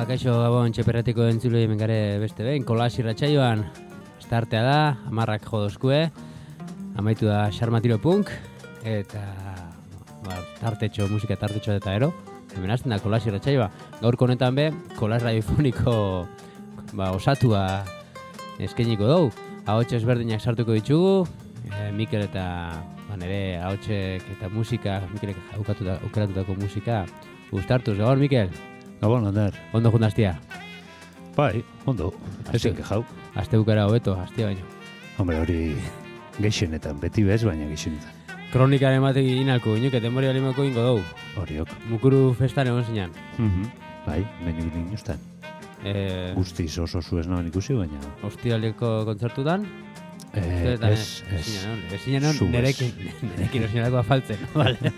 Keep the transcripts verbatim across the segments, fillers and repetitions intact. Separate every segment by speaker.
Speaker 1: kaixo gabon txeperratiko entzulei hemen gare beste behin, kolas irratsaioan startea da, amarrak jodozkue, amaitu da Xarmatiro Punk, eta ba, tartetxo, musika tartetxo eta ero, hemen hasten da kolas irratsaioa. Gaurko honetan be, kolas radiofoniko ba, osatua eskainiko dugu, ahots ezberdinak sartuko ditugu, e, Mikel eta ba, nire ahotsek eta musika, Mikelek aukeratutako musika, gustartuz, gabon Mikel?
Speaker 2: Gabon, Ander.
Speaker 1: Ondo jundaztia?
Speaker 2: Bai, ondo. Ezin kejau.
Speaker 1: Aste bukara hobeto, astia baino.
Speaker 2: Hombre, hori geixenetan, beti bez, baina geixenetan.
Speaker 1: Kronikaren batek inalko ginuke, denbori alimako ingo dugu.
Speaker 2: Horiok.
Speaker 1: Mukuru festan egon zinean.
Speaker 2: Mm-hmm. Bai, benik inustan.
Speaker 1: E...
Speaker 2: Guztiz oso zuez nagoen ikusi, baina...
Speaker 1: Ostiraldeko kontzertutan?
Speaker 2: Eh, ez, ez.
Speaker 1: Ez zinean, nerekin, nerekin osinalako afaltzen, vale?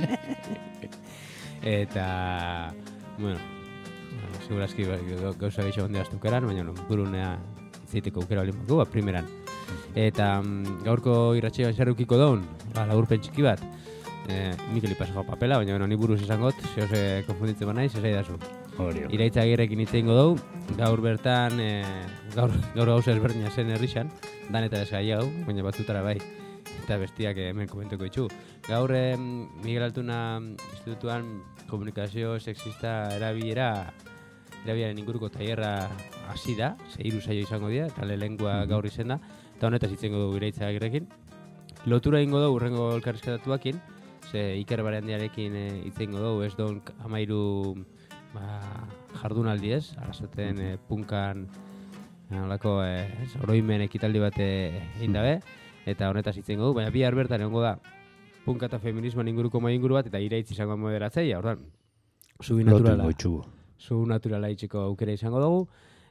Speaker 1: Eta... Bueno, segurazki gauza gehiago onde aztukeran, baina gurunea zeiteko aukera olimako, ba, primeran. Eta mm, gaurko irratxean zerrukiko daun, ba, laburpen txiki bat, e, Mikel ipasako papela, baina bueno, ni buruz izangot, zehose konfunditzen banaiz, ez aidazu.
Speaker 2: Horiok.
Speaker 1: Iraitza agirrekin hitz egingo dugu, gaur bertan, e, gaur, gaur gauza ezberdina zen herrixan, dan eta ez gai hau, baina batzutara bai, eta bestiak hemen komentuko ditu. Gaur e, Miguel Altuna institutuan komunikazio sexista erabilera erabilaren inguruko tailerra hasi da, ze hiru saio izango dira, eta lehengoa gaur izen da, eta honetaz hitz egingo dugu Iraitza Agirrekin. Lotura egingo dugu hurrengo elkarrizketatuakin, ze Iker Barandiarekin hitz egingo dugu, ez don hamairu ba, jardunaldi ez, arazoten e, punkan nolako e, oroimen ekitaldi bat egin dabe, eta honetaz hitz egingo dugu, baina bihar bertan egongo da punka eta feminismoan inguruko mai inguru bat, eta Iraitz izango moderatzaia, ordan, zubi naturala, zu naturala itxiko aukera izango dugu.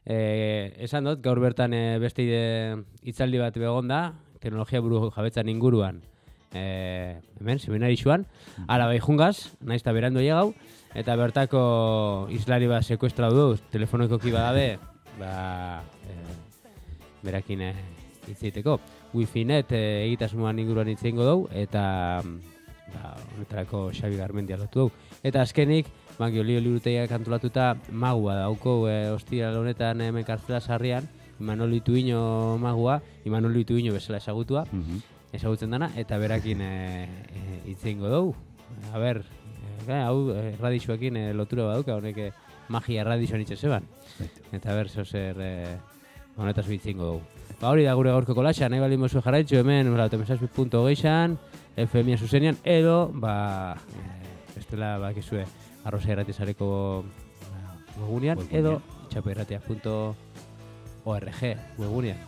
Speaker 1: E, esan dut, gaur bertan e, beste hitzaldi bat begon da, teknologia buru jabetzan inguruan, e, hemen, seminarixuan, ala bai jungaz, naiz eta berandu llegau, eta bertako islari bat sekuestra du, telefonoikoki badabe, ba, e, berakin e, hitzeiteko. Wifi-net e, egitasmoan inguruan hitz egingo dugu, eta ba, honetarako Xabi Garmendia lotu dugu. Eta azkenik, Magio Lio Liburutegiak antolatuta magua dauko e, ostiral honetan hemen kartzela sarrian, Imanol Ituiño magua, Imanol Ituiño bezala ezagutua, mm-hmm. ezagutzen dana, eta berakin hitz e, egingo dugu. A ber, e, hau e, radixuekin e, lotura baduka, honek e, magia radixuan hitz zeban. Eta ber, zozer e, honetaz hitz egingo dugu. Ba hori da gure gaurko kolaxa, nahi baldin mozu jarraitzu hemen lautemezazpi puntu hogei F M a zuzenian, edo, ba, e, bestela bakizue arroza irratizareko webgunean, edo txaperratia puntu org webgunean.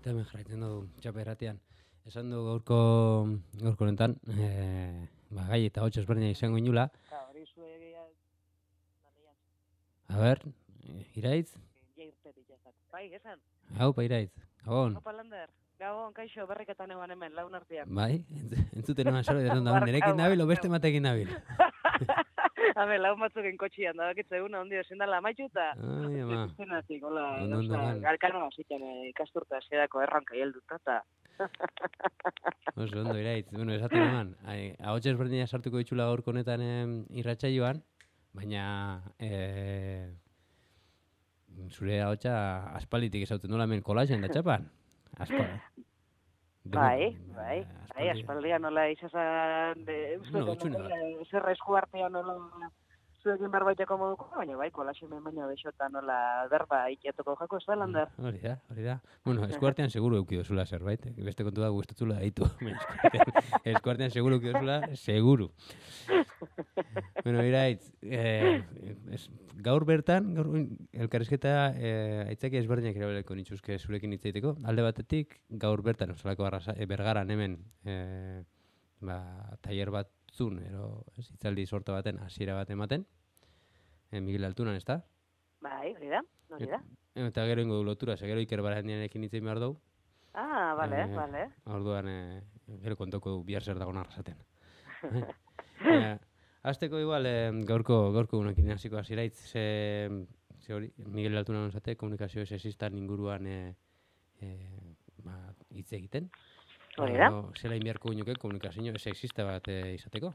Speaker 1: Eta hemen jarraitzen dugu txaperratean. Esan du gaurko gaurko honetan, eh, ba, gai eta hotx ezberdina izango inula. A ber, Iraitz?
Speaker 3: Bai, esan?
Speaker 1: Hau, pa Iraitz. Gabon.
Speaker 3: Opa, Lander. Gabon, kaixo, berriketan eban hemen, laun artean.
Speaker 1: Bai, entzuten eman saro, esan da, nerekin nabil, o beste matekin nabil.
Speaker 3: Habe, laun batzuken kotxian, da bakitza eguna ondi ezin dela amaituta.
Speaker 1: Ai, ama.
Speaker 3: Zenatik, hola,
Speaker 1: Ondo, ondo, man.
Speaker 3: galkano zitzen ikasturta zedako erranka helduta, eta...
Speaker 1: Oso, ondo, Iraitz. Bueno, esaten eman, ahotx ezberdina sartuko ditxula gaurko honetan eh, irratsaioan, baina eh, zure ahotxa aspalditik ezauten nola hemen kolaxen da txapan. Aspaldi.
Speaker 3: Bai, bai, bai, aspaldian nola izazan,
Speaker 1: Bueno, gutxune bat.
Speaker 3: zerra esku artean nola zuekin berbaiteko moduko, baina bai, kolaxen baina bexota nola berba iketuko jako, ez da, Lander?
Speaker 1: Hori da, hori da. Bueno, eskuartean seguru eukido zula zerbait, eh? Beste kontu da gustatzula daitu. Eskuartean seguru eukido zula, seguru. Bueno, Iraitz, eh, es, gaur bertan, gaur elkarrizketa eh, aitzaki ezberdinak erabileko nituzke zurekin hitz egiteko. Alde batetik, gaur bertan, osalako arrasa, eh, bergaran hemen, eh, ba, tailer batzun, ero, ez, hitzaldi sorta baten, hasiera bat ematen, eh, Miguel Altunan, ez da?
Speaker 3: Bai, hori da, hori da.
Speaker 1: E, eta gero ingo du lotura, ze gero Iker Barandianekin hitz egin behar dugu.
Speaker 3: Ah, bale,
Speaker 1: Eh,
Speaker 3: bale.
Speaker 1: Orduan, eh, gero kontoko du bihar zer dagoen arrasaten. Eh, Azteko igual, eh, gaurko, gaurko unekin hasiko Iraitz, ze, ze hori, Miguel Altunan zate, komunikazio sexistan inguruan eh, eh, ba, hitz egiten.
Speaker 3: Hori da.
Speaker 1: Edo, zela inbiarko unuke komunikazio sexista bat eh, izateko.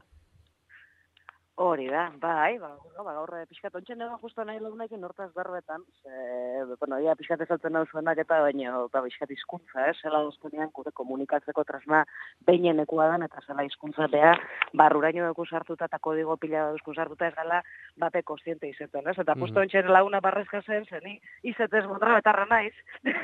Speaker 3: Hori da, bai, ba, bueno, ba, gaur pixkat ontsen egon justo nahi launakin hortaz berbetan, ze, bueno, ia pixkat ezaltzen hau zuenak eta baina, ba, pixkat hizkuntza, eh, zela dozkenean gure komunikatzeko tresna behinenekua dan, eta zela hizkuntza beha, barruraino dugu sartuta eta kodigo pila dugu sartuta ez gala, bape kostiente izetan, ez? Eta justo ontsen launa barrezka zen, zeni, izetez gondra betarra naiz,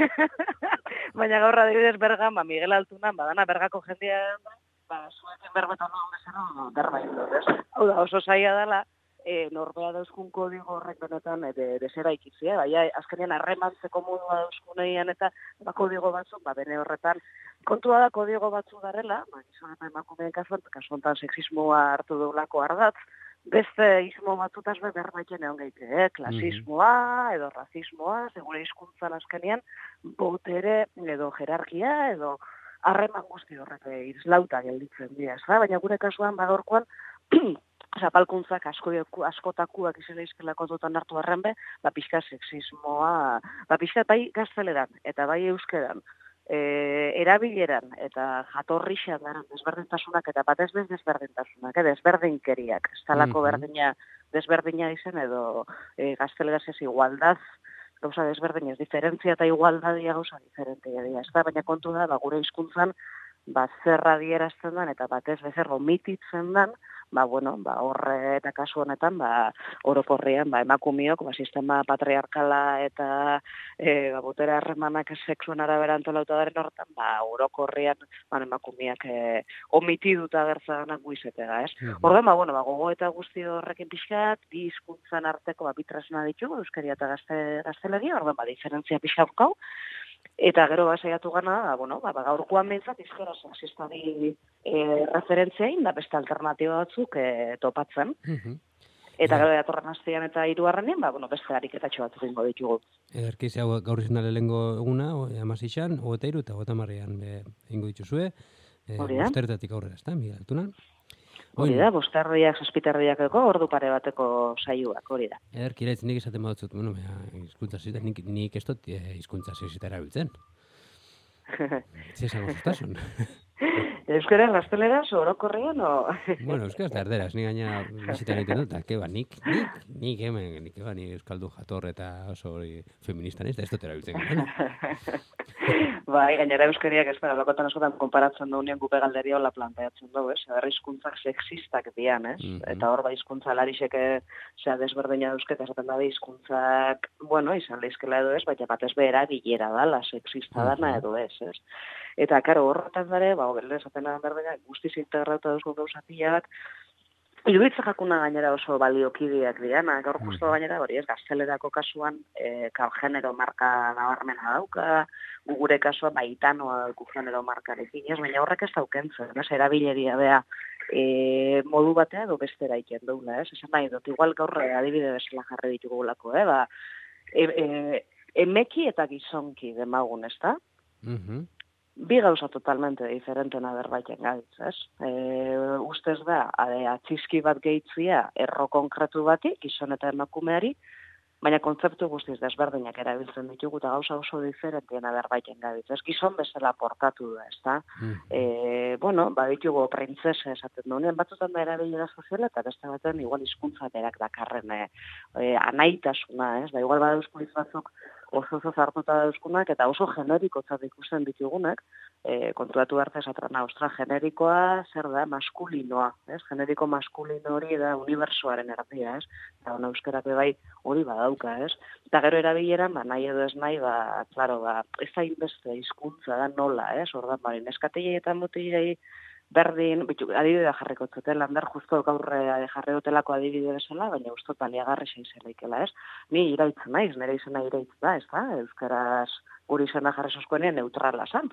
Speaker 3: baina gaur adibidez bergan, ba, Miguel Altunan, badana bergako jendean, ba, zuekin berbetan nago bezala, berba indot, ez? Hau da, oso zaila dela, e, norbea dauzkun kodigo horrek benetan e, de, desera ikitzia, baina azkenean harremantzeko modua dauzkuneian eta ba, kodigo batzuk, ba, bene horretan, kontua da kodigo batzu darela, ba, gizon eta emakumeen kasuan, kasu honetan sexismoa hartu deulako ardatz, beste izmo batzutaz be berbaiten egon gaite, eh? Klasismoa, edo razismoa, segure hizkuntzan azkenean, botere, edo jerarkia, edo harreman guzti horrek izlauta gelditzen dira, ez da? Baina gure kasuan, badorkoan, zapalkuntzak asko, askotakuak izan izkelako dutan hartu arren be, ba pixka sexismoa, ba pixka bai gazteleran, eta bai euskeran, e, erabileran, eta jatorrixan daren desberdintasunak, eta batez bez desberdintasunak, eh, desberdinkeriak, ez talako
Speaker 1: Mhm.
Speaker 3: berdina, desberdina izan, edo e, gazteleraz ez igualdaz, gauza desberdin ez, diferentzia eta igualdadia gauza diferentia dira, ez da, baina kontu da, ba, gure hizkuntzan, ba, zerra dierazten dan, eta batez bezer omititzen dan, ba, bueno, ba, horre eta kasu honetan, ba, orokorrian, ba, emakumiok, ba, sistema patriarkala eta e, ba, botera harremanak sexuen arabera antolauta daren horretan, ba, orokorrian, ba, emakumiak e, omitiduta gertzanak guizetega, ez?
Speaker 1: Mhm.
Speaker 3: Orduan, ba, bueno, ba, gogo eta guzti horrekin pixkat, bi hizkuntzan arteko, ba, bitresna ditugu, euskaria eta gazte, gaztelegia, orduan, ba, diferentzia pixkat gau, eta gero basaiatu gana, ba, bueno, ba, gaurkoan behintzat izkera sexistari e, referentziain, da beste alternatiba batzuk e, topatzen.
Speaker 1: Mhm.
Speaker 3: Eta
Speaker 1: Ja.
Speaker 3: gero datorren astean eta hirugarrenean, ba, bueno, beste ariketatxo batzuk ingo ditugu.
Speaker 1: Ederkiz hau gaur izan da lehenengo eguna, amasixan, hogeta hiru eta hogeta marrean ingo dituzue. Eh,
Speaker 3: Hori da.
Speaker 1: Bosterretatik aurrera, ez da, Miguel Altunan?
Speaker 3: Hori da, bostarriak, zazpitarriak eko, ordu pare bateko saioak, hori da.
Speaker 1: Ederki iraitz nik esaten badutzut, bueno, bea, hizkuntza zita, nik, nik ez dut eh, hizkuntza zita erabiltzen. Ez esango zuztasun.
Speaker 3: Euskara, gaztelera, orokorrean, o...
Speaker 1: Bueno, euskaraz da erderaz, nik gaina bizitan egiten dut, eta keba, nik, nik, nik hemen, nik eba, nik euskaldu jator eta oso hori feministan ez, da ez dut erabiltzen. Bueno.
Speaker 3: Bai, gainera euskariak ez da, lokotan askotan konparatzen duenean gupe galderia hola planteatzen dugu, ez? Berri hizkuntzak sexistak dian, ez?
Speaker 1: Mhm.
Speaker 3: Eta hor bai hizkuntza larisek zea desberdina eusketa esaten dabe hizkuntzak, bueno, izan leizkela edo ez, baina batez behera bilera dala, sexista dana edo ez, ez? Eta, karo, horretan dare, ba, obel, esaten da berdina, guztiz integrauta duzko gauzatiak, Iruditzen jakuna gainera oso baliokideak diana, gaur justo gainera hori ez gaztelerako kasuan e, genero marka nabarmena dauka, gure kasua baitanoa dauku genero markarekin, ez? Baina horrek ez daukentzen, ez? Erabileria bea e, modu batea edo bestera iken doula, ez? Esan nahi dut, igual gaur adibide bezala jarri ditugulako, eh? Ba, e, e, emeki eta gizonki demagun, ez da?
Speaker 1: Mhm.
Speaker 3: Bi gauza totalmente diferentena berbaiten gaitz, ez? E, ustez da, atxizki bat gehitzia erro konkretu bati, gizon eta emakumeari, baina kontzeptu guztiz desberdinak erabiltzen ditugu eta gauza oso diferentiena berbaiten gaitz, ez? Gizon bezala portatu da, ez da?
Speaker 1: Mhm.
Speaker 3: E, bueno, baditugu printzese esaten duenean, batzutan da erabilera soziala eta beste baten igual hizkuntza berak dakarren e, e, anaitasuna, ez? Da igual badauzko hitz batzuk oso oso zartuta dauzkunak eta oso generikotzat ikusten ditugunak, e, kontuatu arte esatrana, ostra, generikoa zer da, maskulinoa, ez? Generiko maskulino hori da unibersoaren erdia, ez? Eta ona euskerak bai hori badauka, ez? Eta gero erabileran, ba, nahi edo ez nahi, ba, klaro, ba, ez da inbeste hizkuntza da nola, ez? Ordan, bari, neskatei eta mutilei berdin, bitu, adibidea jarriko zuten, lander justo gaur jarri dutelako adibide bezala, baina ustotan liagarri zeizelaikela, ez? Ni iraitzen naiz, nire izena iraitz da, ez da? Euskaraz guri izena jarri zozkoenean neutrala zan.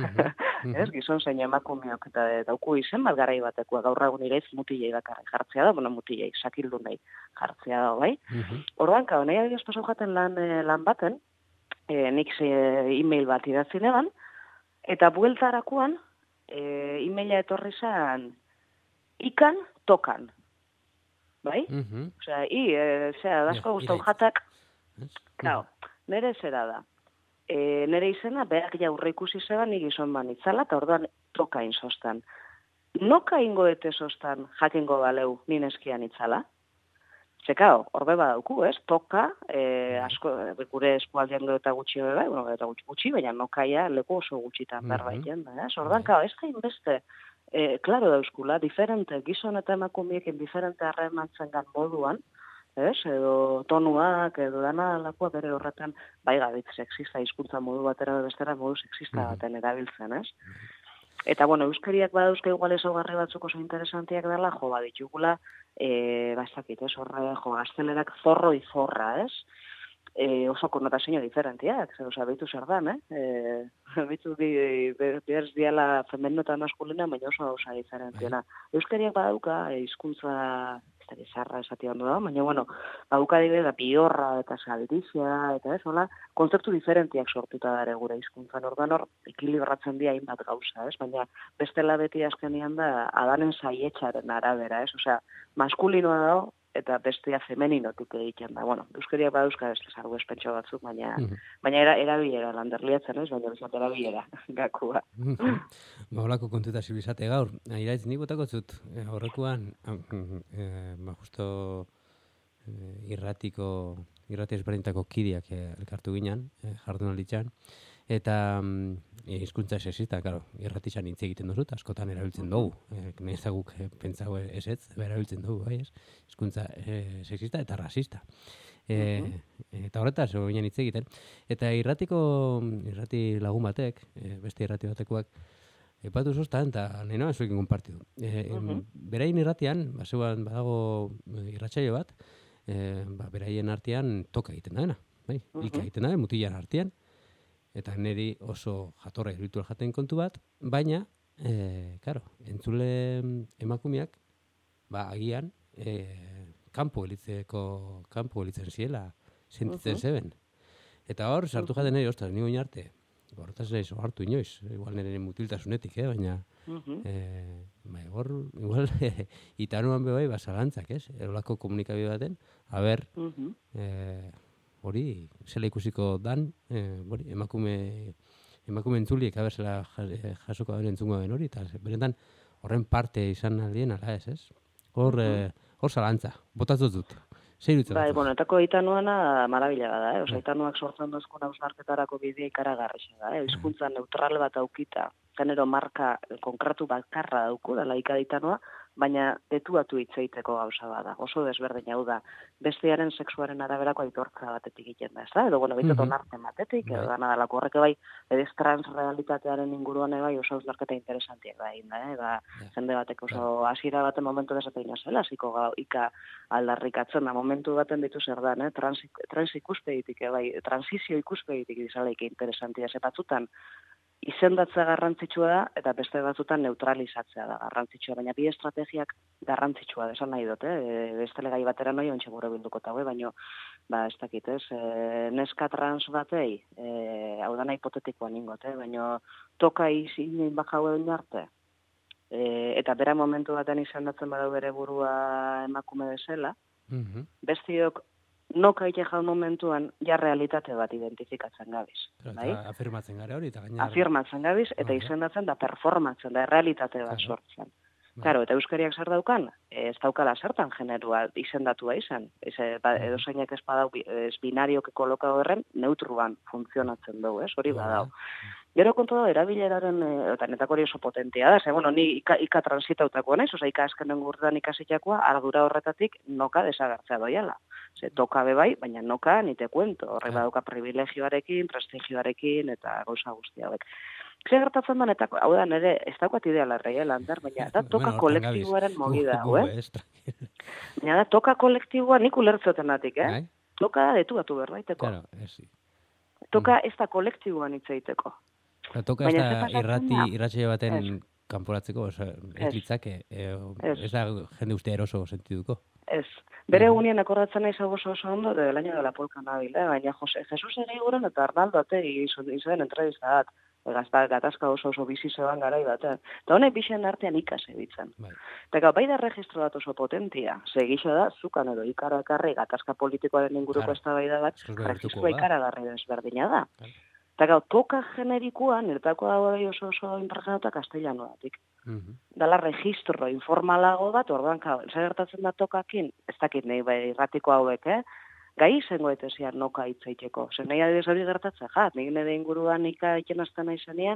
Speaker 3: Ez, gizon zein emakumeok eta dauku izen bat garai batekoa, gaur egun iraitz mutilei bakarrik jartzea da, bueno, mutilei, sakildu nahi jartzea da, bai? Orduan, kao, nahi adioz pasau jaten lan, lan baten, e, nik ze e-mail bat idatzi neban, eta bueltarakuan, E, emaila etorri zen ikan tokan. Bai?
Speaker 1: Mhm.
Speaker 3: Osea, i, e, zera, dasko guztau jatak, claro, nere zera da. E, nere izena, berak jaurre ikusi zeban, nik izan ban itzala, eta orduan tokain sostan. Noka ingo ete sostan, jakingo baleu, nineskian itzala? Zekao, horbe badauku, ez? Toka, e, asko, gure eskualdean gero eta gutxi bai, bueno, eta gutxi, gutxi, baina nokaia leku oso gutxitan berbaiten da, ez? Ordan, kao, ez da inbeste, e, klaro dauzkula, diferente, gizon eta emakumiekin diferente harremantzen gan moduan, ez? Edo tonuak, edo dana lakua bere horretan, bai gabit sexista, hizkuntza modu batera bestera modu sexista baten erabiltzen, ez? Eta, bueno, euskariak badauzka igual ezaugarri batzuk oso interesantiak dela, jo, baditugula, e, bastakit, ez, horre, jo, gaztelerak zorro y zorra, ez? E, oso konnotazio diferentiak, zer, oza, behitu zer dan, eh? E, behitu di, behaz diala femenino eta maskulina, baina oso oso diferentiena. Euskariak badauka, hizkuntza zarra esati ondo da, baina, bueno, baduka dibe da biorra eta sabirizia, eta ez, hola, kontzeptu diferentiak sortuta dare gure hizkuntzan ordan hor, ekilibratzen dira hainbat gauza, ez, baina bestela beti azkenian da, adanen saietxaren arabera, ez, osea, maskulinoa dago, eta bestea femeninotik egiten da. Bueno, euskariak badauzka ez zargu espentso batzuk, baina, baina era, erabilera landerliatzen, ez, baina bizat erabilera gakua.
Speaker 1: Ba, holako kontuta zibizate gaur. Iraitz, nik botako zut, eh, horrekuan, eh, ba, justo eh, irratiko, irrati ezberdintako kidiak eh, elkartu ginen, eh, jardun alitzan, eta mm, hizkuntza sexista, claro, irratizan hitz egiten duzut, askotan erabiltzen dugu. Eh, Nezaguk eh, pentsago ez ez, erabiltzen dugu, bai, ez? Hizkuntza eh, sexista eta rasista. E, eta horretaz, ginen hitz egiten. Eta irratiko, irrati lagun batek, e, beste irrati batekoak, epatu zuztan, eta nahi noan zuekin konpartidu. E, uh-huh. Beraien irratian, baseuan badago irratsaio bat, e, ba, beraien artean toka egiten daena. Bai? Uh-huh. Ika egiten dabe, mutilan artean. Eta niri oso jatorra irritu jaten kontu bat, baina, e, karo, entzule emakumeak, ba, agian, e, kanpo elitzeko, kanpo elitzen ziela, sentitzen uh-huh. zeben. Eta hor, sartu jaten nire, ostras, nigo arte, horretaz nahi zo hartu inoiz, igual nire mutiltasunetik, eh? Baina, uh-huh. eh, ba, hor, igual, itanuan bebai, basalantzak, ez? Erolako komunikabide baten, haber, uh-huh. eh, hori, zela ikusiko dan, eh, hori, emakume, emakume entzuliek, haber, zela jasoko den entzungo den hori, eta benetan, horren parte izan aldien, ala ez, ez? Hor, uh-huh. eh, hor zalantza, botatzen dut.
Speaker 3: Bai, bueno, etako itanuana marabila da, eh? Osa, itanuak sortzen dozkun hausnarketarako bidea ikaragarrixa da, eh? Hizkuntza neutral bat aukita, genero marka konkretu bakarra dauku, dela ikaditanua, baina detuatu hitzeiteko gauza bada, oso desberdin hau da, bestearen sexuaren araberako aitortza batetik egiten da, ez da? Edo, bueno, bintzat
Speaker 1: Mhm.
Speaker 3: onartzen batetik, edo
Speaker 1: Bai.
Speaker 3: dana dalako horrek bai, edo trans realitatearen inguruan bai oso uzlarketa interesantiak da, egin da, eh? Da,
Speaker 1: Ja.
Speaker 3: jende batek oso
Speaker 1: Claro.
Speaker 3: hasiera baten momentu desateina zela, hasiko gau, ika aldarrikatzen da, momentu baten ditu zer dan, eh? Trans, trans ikuspegitik, eh, bai, transizio ikuspegitik izaleik interesantia, ze batzutan, izendatzea garrantzitsua da, eta beste batzutan neutralizatzea da garrantzitsua, baina bi estrategiak garrantzitsua da, esan nahi dut, eh? Beste legai batera noi ontsa gure bilduko eta baina, ba, ez dakit, ez, e, neska trans batei, e, hau dana hipotetikoa ningot, eh? Baina toka izin bakau egin arte, e, eta bera momentu baten izendatzen badau bere burua emakume bezala,
Speaker 1: Mhm.
Speaker 3: bestiok noka ite jaun momentuan ja realitate bat identifikatzen gabiz,
Speaker 1: Claro,
Speaker 3: bai?
Speaker 1: eta afirmatzen gara hori, eta gainera...
Speaker 3: Afirmatzen gabiz, eta
Speaker 1: Hori.
Speaker 3: izendatzen da performatzen da, realitate bat
Speaker 1: Claro.
Speaker 3: sortzen.
Speaker 1: Bai.
Speaker 3: Claro, eta euskariak zer daukan, ez daukala zertan generua izendatua izan. Ez, ba,
Speaker 1: Mhm.
Speaker 3: edo zeinek ez badau, bi- ez binarioke kolokau erren, neutruan funtzionatzen dugu, ez? Hori
Speaker 1: Hori da.
Speaker 3: badau. Gero kontu da, erabileraren, e, eta netako hori oso potentia da, ze, bueno, ni ika, ika transitautako naiz, oza, ika azkenen gurtan ikasitakoa, ardura horretatik noka desagertzea doiala. Ze, toka bebai, baina noka nite kuento, horrek
Speaker 1: Claro.
Speaker 3: badauka privilegioarekin, prestigioarekin, eta gauza guztia hauek. Zer gertatzen da, netako, hau da, nire, ez daukat ideala reia lander, baina da toka
Speaker 1: Bueno, hortan
Speaker 3: kolektiboaren
Speaker 1: gabiz.
Speaker 3: mogida,
Speaker 1: Gu-
Speaker 3: hau,
Speaker 1: gu
Speaker 3: eh?
Speaker 1: ez, tranquilo.
Speaker 3: Baina da, toka kolektiboa nik ulertzotenatik, eh?
Speaker 1: Bai?
Speaker 3: Toka da detuatu berbaiteko.
Speaker 1: Claro, ez.
Speaker 3: Toka ez da kolektiboan hitz egiteko.
Speaker 1: Eta toka ez
Speaker 3: Baina
Speaker 1: da
Speaker 3: ze pasatzen
Speaker 1: irrati,
Speaker 3: da?
Speaker 1: irratxe baten
Speaker 3: Ez.
Speaker 1: kanporatzeko, oza, ez
Speaker 3: Ez.
Speaker 1: litzake, e,
Speaker 3: Ez.
Speaker 1: ez da jende uste eroso sentiduko.
Speaker 3: Ez. Bere
Speaker 1: Mhm.
Speaker 3: unien akordatzen naiz hau oso oso ondo, de laino de la polka nabil, eh? Baina Jose, Jesus ere iguren eta Arnaldo ategi izan entrevista bat. Gazta, gatazka oso oso bizi zeban garai batean. Eta honek bixen artean ikas ebitzen.
Speaker 1: Bai.
Speaker 3: Eta gau, bai da registro bat oso potentia. Segixo da, zukan edo ikarakarri gatazka politikoaren inguruko
Speaker 1: Claro.
Speaker 3: eztabaida bat,
Speaker 1: Askoz behartuko
Speaker 3: registroa
Speaker 1: da.
Speaker 3: ikaragarri desberdina da.
Speaker 1: Claro.
Speaker 3: Eta gau, toka generikoan, niretako da bai oso oso impregnatuta castellanoatik.
Speaker 1: Mhm.
Speaker 3: Dala registro informalago bat, orduan, kao, zer gertatzen da tokakin, ez dakit nahi bai irratiko hauek, eh? Gai izango etezian noka hitzaiteko. Zer nahi adibidez hori gertatzen, jat, nik nire inguruan ika iken azten nahi zenean,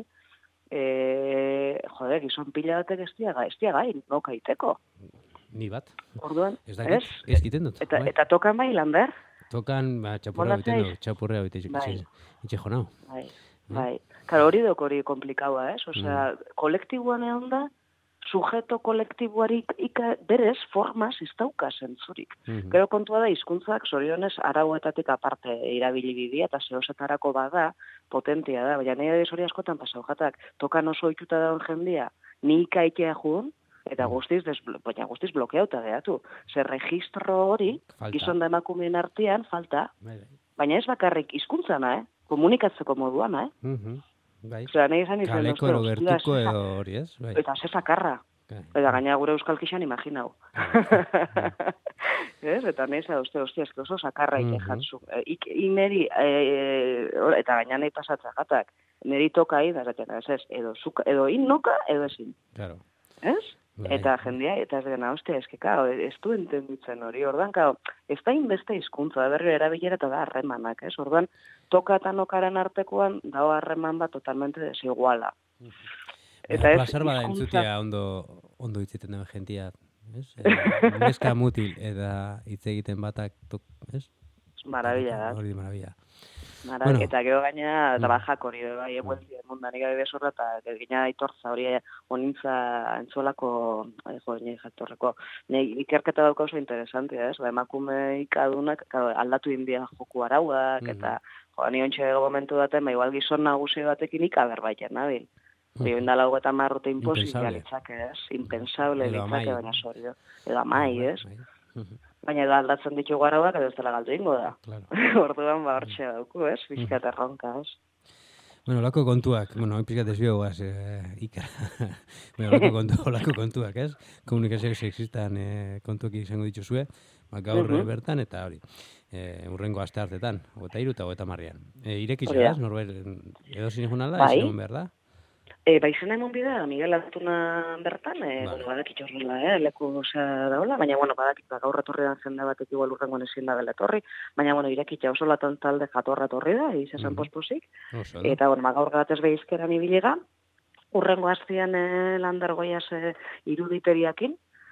Speaker 3: e, jode, gizon pila batek ez dia gai, ez dia gai, noka iteko.
Speaker 1: Ni bat.
Speaker 3: Orduan,
Speaker 1: Ez dakit,
Speaker 3: ez?
Speaker 1: ez egiten dut.
Speaker 3: Eta,
Speaker 1: bai.
Speaker 3: eta tokan bai, Lander?
Speaker 1: Tokan, ba, txapurra
Speaker 3: Bola
Speaker 1: egiten
Speaker 3: zaiz?
Speaker 1: du, txapurra egiten
Speaker 3: Bai.
Speaker 1: itxe, itxe jonau.
Speaker 3: Bai, bai. Karo, hori dok hori komplikaua, ez? Osea,
Speaker 1: Mm.
Speaker 3: kolektiboan egon da, sujeto kolektiboari ika berez formaz ez dauka zentzurik.
Speaker 1: Mhm.
Speaker 3: Gero kontua da, hizkuntzak zorionez arauetatik aparte irabili bidia, eta zehozetarako bada, potentia da, baina nahi adiz hori askotan pasau jatak, tokan oso ohituta daun jendia, ni ikaitea jun, eta guztiz, desblo, baina guztiz blokeauta geatu. Zer registro hori,
Speaker 1: Falta.
Speaker 3: gizon da emakumeen artean, falta,
Speaker 1: Bai, bai.
Speaker 3: baina ez bakarrik hizkuntzana, eh? Komunikatzeko moduana, eh?
Speaker 1: Mhm. Bai.
Speaker 3: Osea, nahi izan izan,
Speaker 1: Kaleko edo gertuko edo hori, ez? Bai.
Speaker 3: eta ze zakarra.
Speaker 1: Bai.
Speaker 3: Eta gaina gure euskal kixan imaginau. Ez? Eta nahi izan, uste, ostia, eski oso zakarra ike
Speaker 1: Mhm.
Speaker 3: jatzu. E, ik, ineri, e, eta gaina nahi pasatza jatak, neri toka hi, da zaten, ez ez, edo, zuka, edo in noka, edo ezin.
Speaker 1: Claro.
Speaker 3: Ez?
Speaker 1: Bai.
Speaker 3: Eta jendia, eta ez dena, ostia, eski, kao, ez du entenditzen hori, ordan, kao, ez da inbeste hizkuntza, da berri erabilera eta da harremanak, ez? Ordan, toka eta nokaren artekoan, dago harreman bat totalmente desiguala.
Speaker 1: Eta ez plazar bada entzutea ondo, ondo hitz egiten duen jentia, ez? E, neska mutil, eta hitz egiten batak, tok, ez?
Speaker 3: Marabila da.
Speaker 1: Hori marabila.
Speaker 3: Mara,
Speaker 1: Bueno.
Speaker 3: Eta gero gaina
Speaker 1: Mm.
Speaker 3: trabajak hori, bai, ebuelti mundan ikabe bezorra, eta gina aitortza hori onintza entzuelako, eh, jo, nire jaktorreko, nire ikerketa dauka oso interesantia, ez? Ba, emakume ikadunak claro, aldatu india joku arauak,
Speaker 1: Mhm.
Speaker 3: eta jo, ni ontxe momentu daten, ba, igual gizon nagusi batekin ikaber baiten, nabil. Hori
Speaker 1: Mhm.
Speaker 3: indala hogeta marrote imposibia
Speaker 1: Impensable.
Speaker 3: litzake, ez? Impensable
Speaker 1: Edo
Speaker 3: litzake,
Speaker 1: amai.
Speaker 3: baina sorio. Edo amai, ez?
Speaker 1: Bai. Mhm.
Speaker 3: Baina edo aldatzen ditu arauak, edo ez dela galdu ingo da.
Speaker 1: Claro.
Speaker 3: Orduan, ba, hortxe dauku, ez? Bizkat erronka, ez?
Speaker 1: Bueno, olako kontuak, bueno, hoy pizkat desbio guaz, eh, ika. bueno, olako, kontu, olako kontuak, ez? Komunikazio sexistan eh, kontuak izango dituzue, ba, gaur
Speaker 3: Mhm.
Speaker 1: uh-huh. bertan, eta hori, eh, urrengo aste hartetan, gota iru eta gota marrian. Eh, irekitza,
Speaker 3: Hori da.
Speaker 1: ez? Norbait, edo zin egun alda,
Speaker 3: Bai.
Speaker 1: ez egon behar da?
Speaker 3: E, ba, izan emon bidea, Miguel Altuna bertan, e,
Speaker 1: Vale.
Speaker 3: bueno, badakit horrela, eh, leku osea daula, baina, bueno, badakit, ba, gaur etorri dan jende batek igual urrengoan ezin da dela etorri, baina, bueno, irekitza oso latan talde jatorra etorri da, izan
Speaker 1: Mhm.
Speaker 3: posposik,
Speaker 1: Oso, no?
Speaker 3: eta, bueno, ba, gaur gatez behizkeran ibiliga, urrengo aztian e, landargoiaz e, iruditeriakin,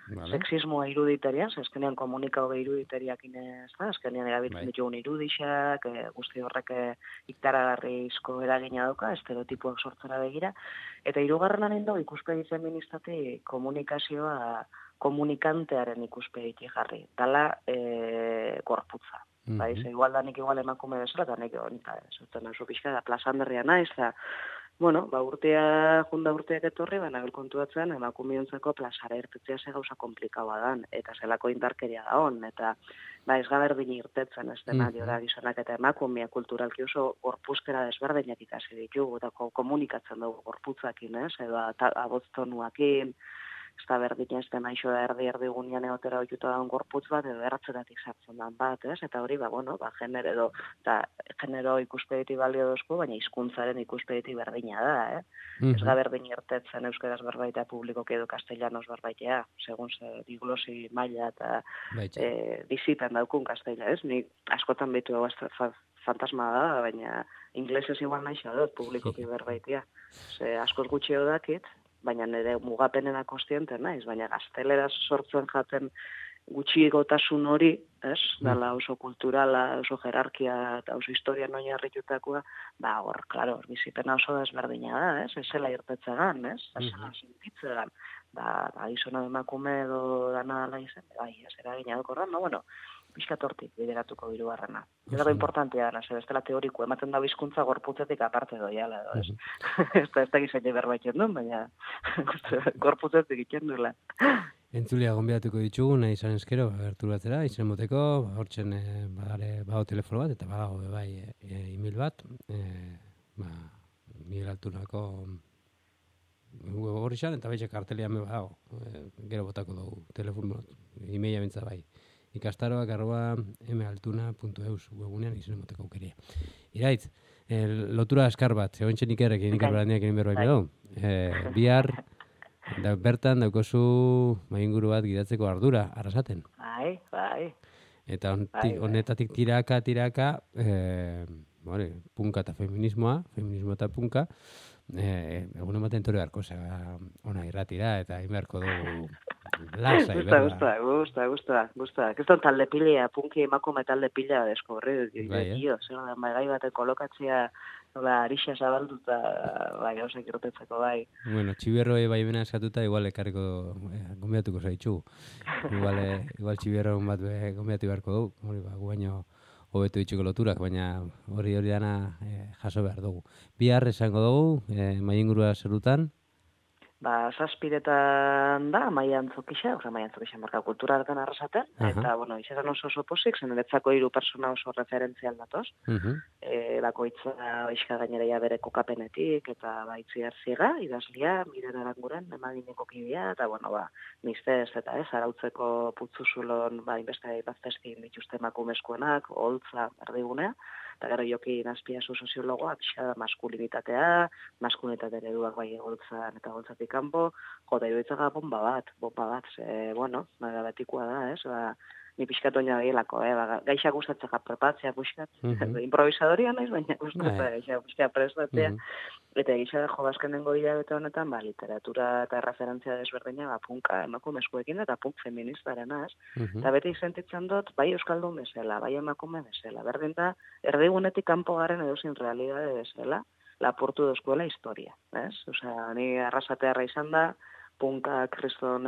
Speaker 1: Vale.
Speaker 3: Sexismoa iruditeria, azkenean komunikau iruditerriak inez, da, azkenean erabiltzen
Speaker 1: Bai.
Speaker 3: ditugun irudixak, e, guzti horrek e, iktaragarrizko eragina dauka, estereotipoak sortzera begira, eta hirugarren anindo ikuspegi feministati komunikazioa komunikantearen ikuspegitik jarri, dala e, gorputza.
Speaker 1: Mhm.
Speaker 3: Bai, ze igual da nik igual emakume bezala, eta nik onita, zuten oso pixka da, plazanderria naiz, eta bueno, ba, urtea, junda urteak etorri, baina kontuatzen emakumiontzako plazara irtetzea ze gauza komplikaua dan, eta zelako indarkeria da hon, eta ba, ez gaberdin irtetzen ez denariora gizonak eta emakumea kulturalki oso gorpuzkera desberdinak ikasi ditugu, eta komunikatzen dugu gorputzakin, ez, edo aboztonuakin, ez da berdin ez den aixo da erdi erdi gunean egotera oituta daun gorputz bat, edo erratzeratik sartzen dan bat, ez? Eta hori, ba, bueno, ba, genero edo, eta genero ikuspegiti balio dozko, baina hizkuntzaren ikuspegiti berdina da, eh?
Speaker 1: Mhm.
Speaker 3: Ez ga berdin irtetzen euskaraz berbaitea publikoki edo castellanos berbaitea, segun ze diglosi maila eta
Speaker 1: Baitxa.
Speaker 3: e, bizipen daukun castella, ez? Ni askotan behitu hau fantasma da, baina inglesez igual naixo dut publikoki berbaitea. Ze askoz gutxio dakit, baina nire mugapenena kostiente naiz, baina gaztelera sortzen jaten gutxigotasun hori, ez? Dala oso kulturala, oso jerarkia eta oso historia noin harritutakoa, ba hor, klaro, bizipena oso desberdina da, ez? Ezela irtetzegan, ez? Ezela sintitzegan. Ba, ba gizona emakume edo dana dala izen, bai, ez eragina dokorra, no, bueno, pixkat hortik bideratuko hirugarrena. Eta importantea da, ze bestela teoriko ematen da hizkuntza gorputzetik aparte doiala, edo, ez? Ez da, ez da gizaile berbaiten duen, baina gorputzetik egiten duela.
Speaker 1: Entzulia gonbidatuko ditugu, nahi izan eskero, gertu batzera, izan moteko, hortzen e, badare, badago telefono bat, eta badago bai e, e-mail bat, e, ba, Miguel Altunako web horrexan, eta baitxe kartelian me badago, e, gero botako dugu, telefono, e-maila bentsa bai. Ikastaroak arroba maltuna.eus webunean izan moteko aukeria. Iraitz, e, lotura askar bat, egon txenik errekin, ikar berandiak egin berbaik edo, e, bihar, da, bertan daukozu mainguru bat gidatzeko ardura, arrasaten.
Speaker 3: Bai, bai.
Speaker 1: Eta on,
Speaker 3: Bai, bai.
Speaker 1: honetatik tiraka, tiraka, e, bore, punka eta feminismoa, feminismo eta punka, e, egun ematen tore beharko, zera, ona irratira, eta egin beharko dugu lasai,
Speaker 3: Gusta,
Speaker 1: berda.
Speaker 3: gusta, gusta, gusta, gusta. Kiston talde pilea, punki emakume talde pilea deskorri,
Speaker 1: Bai, eh?
Speaker 3: dio, zer da, gai baten kolokatzea, ba, arixa zabalduta, bai, gauzak irtetzeko, bai.
Speaker 1: Bueno, txibierro bai bena eskatuta, igual ekarriko, eh, gombiatuko zaitxu. Igual, eh, igual txibierro bat be, gombiatu beharko du, hori ba, gu baino hobetu ditxuko loturak, baina hori hori dana eh, jaso behar dugu. Bihar esango dugu, eh, maingurua zerutan,
Speaker 3: Ba, zazpiretan da, maian zokisa, oza, maian zokisa marka kulturaletan arrasaten,
Speaker 1: Aha.
Speaker 3: eta, bueno, izan oso oso pozik, zen eretzako hiru persona oso referentzial datoz,
Speaker 1: uh
Speaker 3: e, bakoitza oizka gainera bere kokapenetik, eta baitzi hartziga, idazlia, miren aranguren, emagineko kidea, eta, bueno, ba, niztez, eta ez, arautzeko putzuzulon, ba, inbeste baztezkin dituzte emakumezkoenak, holtza, erdigunea, eta gero joki nazpiazu soziologoa, pixka da maskulinitatea, maskulinitate ereduak bai holtzan eta holtzatik kanpo, jota iruitzaga bomba bat, bomba bat, ze, bueno, naga betikoa da, ez, ba, ni pixkat oina behielako, eh, ba, gaixak gustatzen japrepatzea, pixkat,
Speaker 1: Mhm.
Speaker 3: improvisadoria naiz, baina gustatzen
Speaker 1: Bai.
Speaker 3: gaixak pixkat prestatzea,
Speaker 1: Mhm.
Speaker 3: eta gisa jo bazkenengo hilabete honetan, ba, literatura eta referentzia desberdina, ba, punka emakumezkoekin eta punk feministarena, ez?
Speaker 1: Mhm.
Speaker 3: Eta beti sentitzen dut, bai euskaldun bezala, bai emakume bezala. Berdin da, erdigunetik kanpo garen edozin realidade bezala, lapurtu dozkuela historia, ez? Osea, ni arrasatearra izan da, punka kriston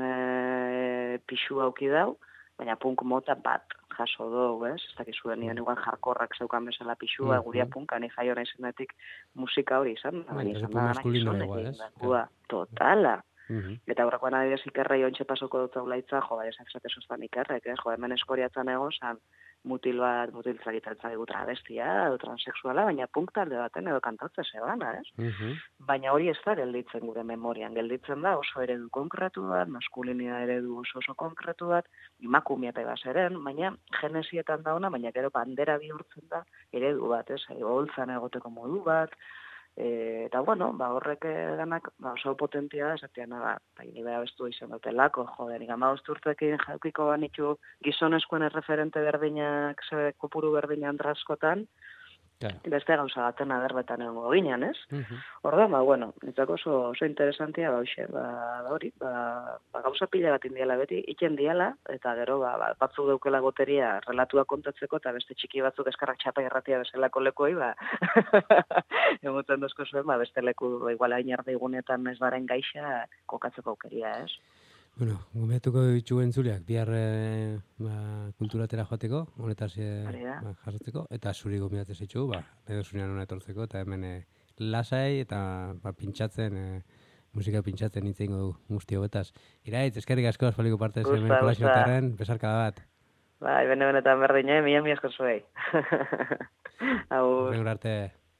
Speaker 3: e, pixu auki dau, baina punk mota bat jaso dugu, ez? Ez dakizuen nian igual jarkorrak zeukan bezala pixua,
Speaker 1: Mhm.
Speaker 3: guria punka, ni jaio naizenetik musika hori izan, da,
Speaker 1: Bai,
Speaker 3: baina
Speaker 1: eta
Speaker 3: izan
Speaker 1: punk
Speaker 3: da,
Speaker 1: maskulinoa
Speaker 3: gizonekin
Speaker 1: igual, ez?
Speaker 3: dakua, totala.
Speaker 1: Mhm.
Speaker 3: Eta aurrekoan adibidez ikerrei ontxe pasoko dut zaulaitza, jo, bai, esak esate sostan ikerrek, eh? Jo, hemen eskoriatzen ego, zan, mutil bat, mutil zagitartza dugu travestia, edo transexuala, baina punk talde baten edo kantatze zebana, ez?
Speaker 1: Mhm.
Speaker 3: Baina hori ez da gelditzen gure memorian, gelditzen da oso eredu konkretu bat, maskulinia eredu oso oso konkretu bat, emakumea pegazeren, baina genesietan da ona, baina gero bandera bihurtzen da eredu bat, ez? Holtzan egoteko modu bat, E, eta bueno, ba horrek ganak ba, oso potentia da, esatean da, bai, ni bera bestu izan dutelako, jode, nik amabost urtekin jaukiko banitu gizonezkoen erreferente berdinak, ze kopuru berdina andraskotan,
Speaker 1: Claro.
Speaker 3: Beste gauza baten aderbetan egongo ginean, ez?
Speaker 1: Mhm.
Speaker 3: Orduan, ba, bueno, nitzako oso, oso interesantia, ba, hoxe, ba, ba, hori, ba, ba, gauza pila bat indiala beti, iken diala, eta gero, ba, ba, batzuk deukela goteria relatua kontatzeko, eta beste txiki batzuk eskarrak txapa irratia bezalako lekoi, ba, emoten dozko zuen, ba, beste leku, ba, igual hain ardigunetan ez baren gaixa, kokatzeko aukeria, ez?
Speaker 1: Bueno, gomeatuko ditu entzuleak, bihar e, ba, kulturatera joateko, honetaz e, ba, jasotzeko, eta zuri gomeatzen zitzu, ba, edo zunean hona etortzeko, eta hemen e, lasai eta ba, pintxatzen, e, musika pintxatzen hitz egingo du guzti hobetaz. Iraitz, eskerrik asko aspaliko partez hemen kolazioetarren, besarkada bat.
Speaker 3: Bai, bene-benetan berdine, mila mi asko zuei. Agur.
Speaker 1: Horrengur arte.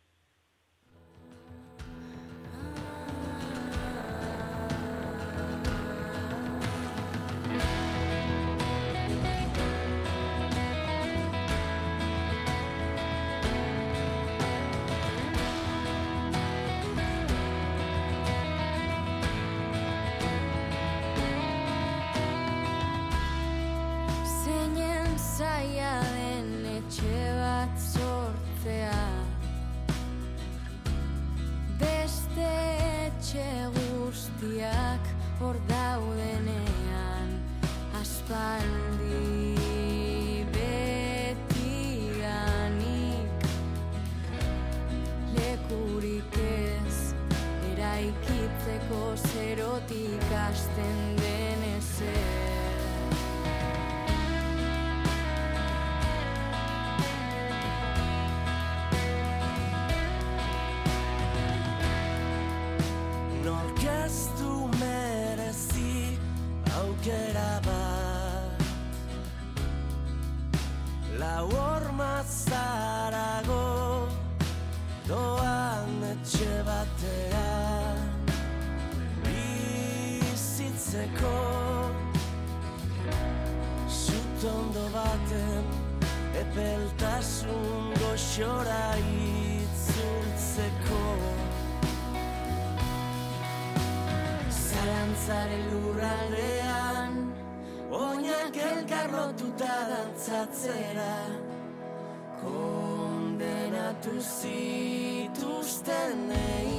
Speaker 4: Hor daudenean aspaldi betidanik lekurik ez eraikitzeko zerotik hasten den ezer.
Speaker 5: Nork ez du aukera bat lau horma zarago doan etxe batera bizitzeko zutondo baten epeltasun goxora itzultzeko zalantzaren lurraldean oinak elkarrotuta dantzatzera kondenatu zituztenei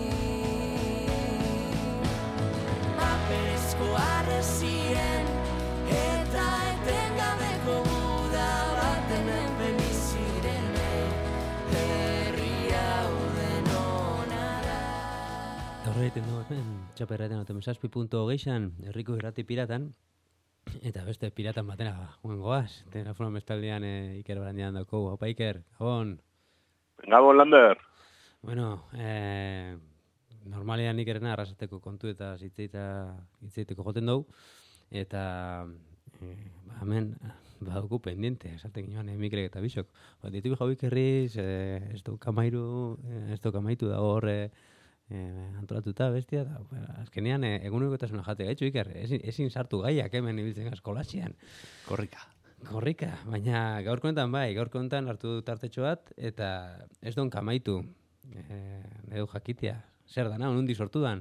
Speaker 5: paperezko arrezien eta etengabeko guda baten enpen bizirenei herri hau denona da.
Speaker 1: Horreiten du hemen txaperraten otemezazpi punto geixan, herriko irrati piratan, eta beste piratan batena, guen goaz, telefono mestaldean e, Iker Barandian dako, haupa Iker, Gabon.
Speaker 6: Gabon, Lander.
Speaker 1: Bueno, eh, normalean Ikerena arrasateko kontu eta hitzeiteko joten dugu, eta eh, ba, hemen badugu pendiente, esaten ginoan eh, Mikelek eta Bisok. Ba, ditu jau Ikerriz, eh, ez du kamairu, eh, ez du kamaitu da horre, Eh, antolatuta bestia, da, azkenean eh, egunekotasuna jate gaitxu, Iker, ezin, ezin sartu gaiak hemen ibiltzen askolasian.
Speaker 2: Korrika.
Speaker 1: Korrika, baina gaurko honetan bai, gaurko honetan hartu dut tartetxo bat, eta ez don kamaitu, eh, edo jakitea, zer dana, onundi sortu dan?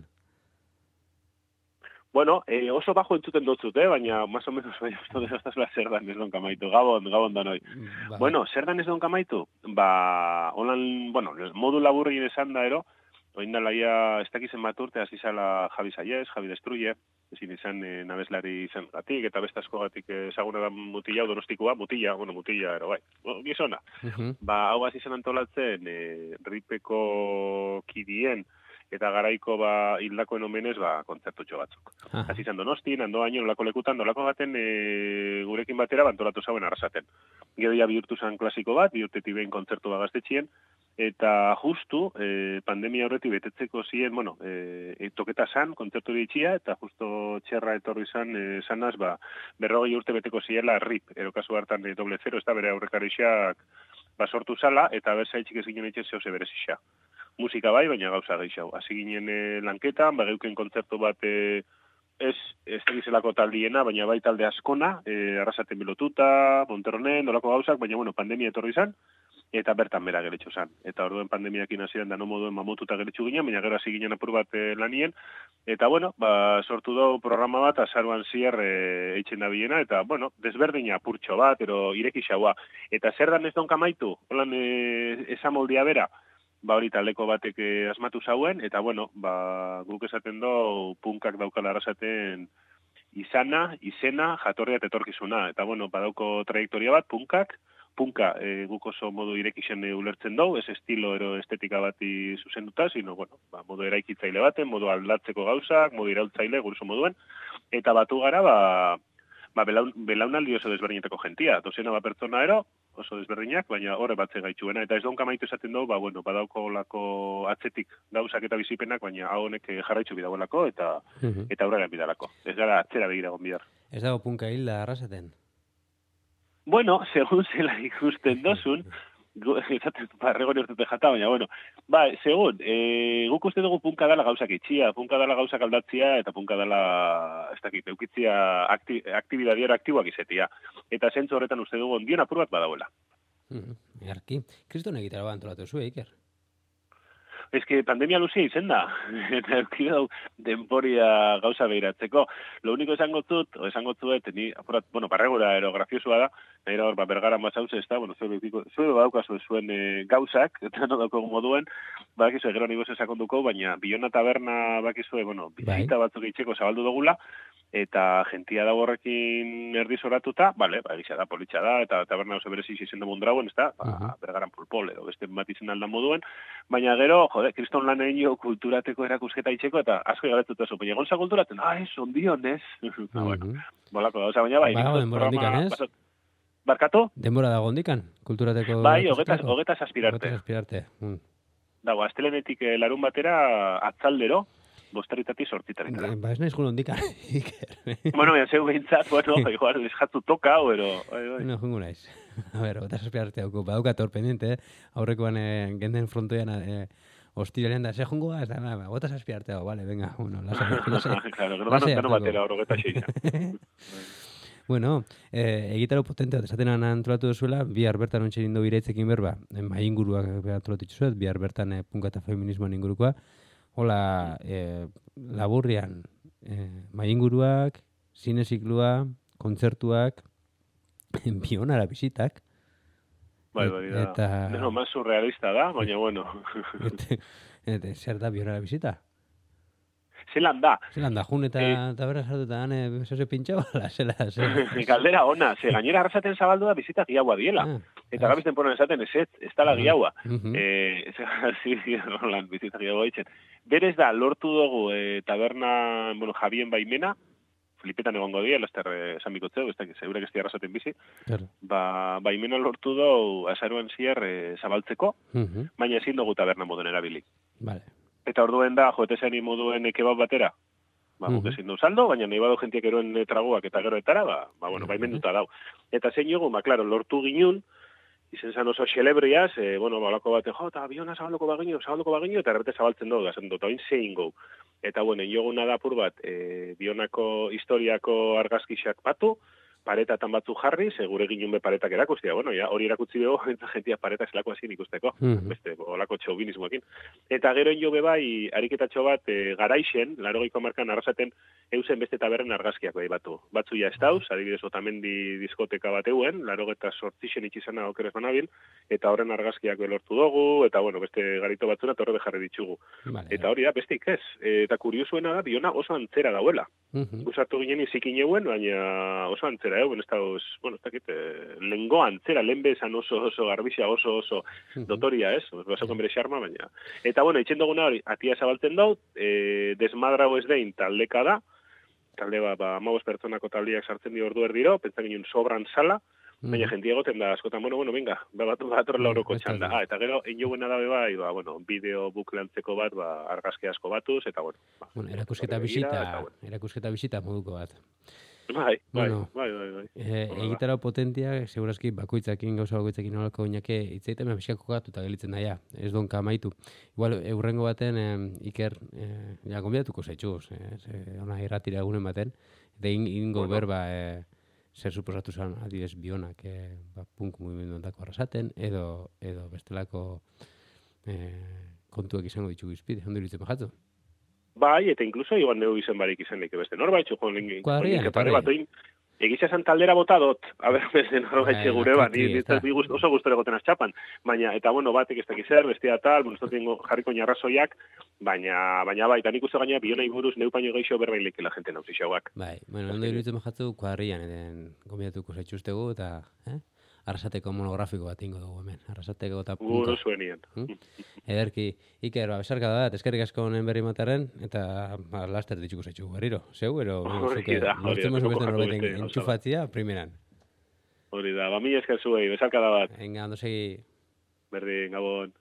Speaker 6: Bueno, eh, oso bajo entzuten dutzut, eh? Baina más o menos baina ez zer dan ez don kamaitu, gabon, gabon danoi. Ba. Bueno, zer dan ez don kamaitu? Ba, holan, bueno, modu laburri esan da ero, oindala ia, ez dakizen bat urte, hasi zala Javi Saiez, Javi Destruye, ezin izan e, nabeslari zen gatik, eta bestasko gatik ezaguna da mutila, donostikoa, mutila, bueno, mutila, ero, bai, bueno, gizona. Uh-huh. Ba, hau hasi zen antolatzen, e, ripeko kidien, eta garaiko ba, hildakoen omenez, ba, kontzertutxo batzuk. Uh-huh. Hasi zen Donostin, ando haino, nolako lekutan, nolako baten e, gurekin batera, bantolatu zauen arrasaten. Gero ja bihurtu zen klasiko bat, bihurtetik behin kontzertu bagaztetxien, eta justu, eh, pandemia horretik betetzeko ziren, bueno, eh, toketa zan, kontzertu ditxia, eta justo txerra etorri zan, eh, zanaz, ba, berrogei urte beteko ziela R I P, erokazu hartan eh, doble zero, ez da bere aurrekarixak ba, sortu zala, eta berzaitxik ez ginen etxe zehose berezisa. Musika bai, baina gauza geixau. Hasi ginen eh, lanketan, ba, geuken kontzertu bat, eh, ez, ez tegizelako taldiena, baina bai talde askona, eh, arrasaten bilotuta, Monterronen, nolako gauzak, baina, bueno, pandemia etorri zan, eta bertan bera geretxo zan. Eta orduen pandemiakin hasieran da no moduen mamotuta geretxu ginen, baina gero hasi ginen apur bat e, lanien, eta bueno, ba, sortu dugu programa bat, azaruan zier e, eitzen da bilena, eta bueno, desberdina apurtxo bat, ero irekixaua. Eta zer dan ez donka maitu, holan e, esamoldia bera, ba hori taldeko batek e, asmatu zauen, eta bueno, ba, guk esaten do, punkak daukala arrasaten izana, izena, jatorria eta etorkizuna. Eta bueno, badauko trajektoria bat, punkak, punka e, guk oso modu irekixen e, ulertzen dugu, ez estilo ero estetika bati zuzenduta, sino, bueno, ba, modu eraikitzaile baten, modu aldatzeko gauzak, modu iraultzaile, guruzo moduen, eta batu gara, ba, ba belaun, belaunaldi oso desberdinetako jentia, dozena ba pertsona ero, oso desberdinak, baina horre batze gaitxuena, eta ez donka maitu esaten dugu, ba, bueno, badauko lako atzetik gauzak eta bizipenak, baina hau honek jarraitzu bidagoelako, eta, uh-huh. eta aurrera bidalako. Ez gara atzera begiragon bidar.
Speaker 1: Ez dago punka hilda arrasaten?
Speaker 6: Bueno, segun zela ikusten dozun, esaten barregoni urtete jata, baina, bueno, ba, segun, e, guk uste dugu punka dala gauzak itxia, punka dala gauzak aldatzia, eta punka dala, ez dakit, eukitzia akti, aktibidadiera aktiboak izetia. Eta zentzu horretan uste dugu ondion apur bat badauela.
Speaker 1: Mm-hmm. Erki, kriston egitara bat antolatu zuen, Iker?
Speaker 6: Ez que pandemia luzia izen da, eta eukidau denporia gauza behiratzeko. Lo único esango zut, o esango zuet, ni, apurat, bueno, barregura ero grafiosua da, nahi hor, ba, bergara mazauz ez da, bueno, zure badaukazu zuen e, gauzak, eta no dauko moduen, bakizu, gero nigoz esakonduko, baina Biona taberna bakizu, bueno, bizita batzuk itxeko zabaldu dugula, eta gentia dago horrekin erdi zoratuta, bale, ba, egisa da, politxa da, eta taberna oso berezi izen da mundrauen, ez da, ba, uh-huh. bergaran pulpol, edo beste bat izen aldan moduen, baina gero, jode, kriston lan egin kulturateko erakusketa itxeko, eta asko galetuta zu, baina gonza kulturatzen, ah, ez, ondion, ez? Uh-huh. bueno, bolako gauza, baina bai.
Speaker 1: Ba, denbora hondikan, ez?
Speaker 6: Barkatu?
Speaker 1: Denbora dago hondikan, kulturateko...
Speaker 6: Bai, hogetaz aspirarte.
Speaker 1: Hogetaz aspirarte. Mm.
Speaker 6: Dago, astelenetik larun batera atzaldero, bosteritati sortitaritara.
Speaker 1: Ba, ez nahiz guen hondikan.
Speaker 6: bueno, baina zeu behintzat, bueno, igual, ez jatzu toka, pero...
Speaker 1: No, jungu naiz. A ver, hogetaz aspirarte hauko, badauka torpendiente, aurrekoan eh, genden frontoian... Eh, Hostilaren da, ze jungo ez da, gotas aspirarte hau, vale, venga, uno, lasa, lasa.
Speaker 6: Claro, gero da no batera, horogeta xeina.
Speaker 1: Bueno, eh, egitaro potente bat, esaten antolatu duzuela, bihar bertan ontsen indo iraitzekin berba, mai inguruak antolatu zuet, bihar bertan eh, punka eta feminismoan ingurukoa, hola, eh, laburrian, eh, mai inguruak, zineziklua, kontzertuak, Bionara bisitak,
Speaker 6: Bai, bai, da. Eta... No, más surrealista da, baina bueno.
Speaker 1: Eta, eta, zer da Bionara bisita?
Speaker 6: Zelan da.
Speaker 1: Zelan da, jun eta eh, taberna sartu eta gane, zase pintxau, zela, zela.
Speaker 6: Galdera ona, ze gainera arrasaten zabaldu da bizita giaua diela. Ah, eta gabizten ponen esaten, ez ez, ez tala giaua. Uh-huh. Eh, zi, holan, bizita giaua ditzen. Berez da, lortu dugu eh, taberna, bueno, Javien baimena, Filipetan egongo dia, laster esan bikotzeu, ez da, segurek ez dira arrasaten bizi, claro. ba, baimena lortu dugu azaruan zier e, zabaltzeko, uh-huh. baina ezin dugu taberna moduen erabili.
Speaker 1: Vale.
Speaker 6: Eta orduen da, joetezani moduen kebab batera, ba, uh-huh. ezin dugu saldo, baina nahi badu jentiak eroen traguak eta gero etara, ba, ba bueno, uh-huh. baimenduta dau. Eta zein jogu, ba, klaro, lortu ginun, izen zan oso xelebriaz, e, bueno, balako bate, jo, eta Biona zabalduko bagino, zabalduko bagino, eta errete zabaltzen dugu, gazen dut, hain zein gau. Eta, bueno, joguna da apur bat, e, Bionako historiako argazkixak batu, paretatan batzu jarri, segure ginen be paretak erakustia, bueno, ja, hori erakutzi dugu, eta jentia paretak zelako ezin ikusteko, mm-hmm. beste, olako txaubinismoekin. Eta gero jo be bai, ariketatxo bat, e, garaixen, larogeiko markan arrasaten, eusen beste taberren argazkiak bai batu. Batzu ja ez dauz, adibidez, Otamendi diskoteka bat euen, larogeta sortixen itxizana okeres banabil, eta horren argazkiak belortu dugu, eta, bueno, beste garito batzuna, torre jarri ditugu. Vale, eta hori da, beste ikez. Eta kuriosuena da, Biona oso antzera dauela. Mm-hmm. Guzartu ginen izikin euen, baina oso antzera. Eh, bueno, esta os, bueno, está aquí eh, lengo antzera, lenbe esan oso oso garbixia, oso oso uh-huh. dotoria, ez? Os baso con bere xarma, baina. Eta bueno, itzen duguna hori, atia zabaltzen dau, eh, desmadrago ez dein taldeka da. Talde ba, ba hamabost pertsonako taldeak sartzen di ordu erdiro, pentsan ginen sobran sala, baina uh-huh. jentia egoten da askotan, bueno, bueno, venga, ba bat bat horrela oroko txanda. Ah, eta gero injoguena da bai, ba bueno, bideo buklantzeko bat, ba argazki asko batuz eta bueno, ba,
Speaker 1: bueno, erakusketa bisita, bueno. erakusketa bisita moduko bat.
Speaker 6: Bai, bai,
Speaker 1: bueno,
Speaker 6: bai, bai, bai.
Speaker 1: Eh, egitara potentia, segurazki bakoitzakin, gauza bakoitzakin nolako oinake itzaiten, mehizkiak kokatuta gelitzen daia, ez donka amaitu. Igual, eurrengo baten, eh, Iker, eh, ja, konbidatuko zaitxuz, eh, ona irratira egunen baten, eta ingo bueno. berba, eh, zer suposatu zen adibidez bionak e, ba, punk mugimendu ondako arrasaten, edo, edo bestelako e, kontuak izango ditugu izpide, ondo iritzen bajatu?
Speaker 6: Bai, eta inkluso igual neu izen barik izan leke beste norbaitxu, jo, lenge,
Speaker 1: Kuadrian, eta
Speaker 6: batoin, egizia zan taldera bota dot, a ber, beste norbaitxe gure ba, ni, ni oso gustore goten aztxapan, baina, eta bueno, batek ez dakiz zer, bestia tal, bueno, ez tengo jarriko narrazoiak, baina, baina bai, eta nik uste gaina bionai buruz neu paino geixo berbain leke la gente nauzixauak.
Speaker 1: Bai, bueno, ondo iruditzen bajatu kuadrian, eden gomidatuko zaitxustegu, eta, eh? Arrasateko monografiko bat ingo dugu hemen. Arrasateko eta punto.
Speaker 6: Guro zuenien.
Speaker 1: Hmm? Ederki, Iker, ba, besarka da, eskerrik asko honen berri mataren, eta ba, laster ditzuko zaitxugu berriro. Zeu, ero, zuke, lortzen mozu beste norbeten entxufatzia, primeran.
Speaker 6: Hori da, ba, mi esker zuei, besarka da bat.
Speaker 1: Venga, ondo segi.
Speaker 6: Berdin, gabon.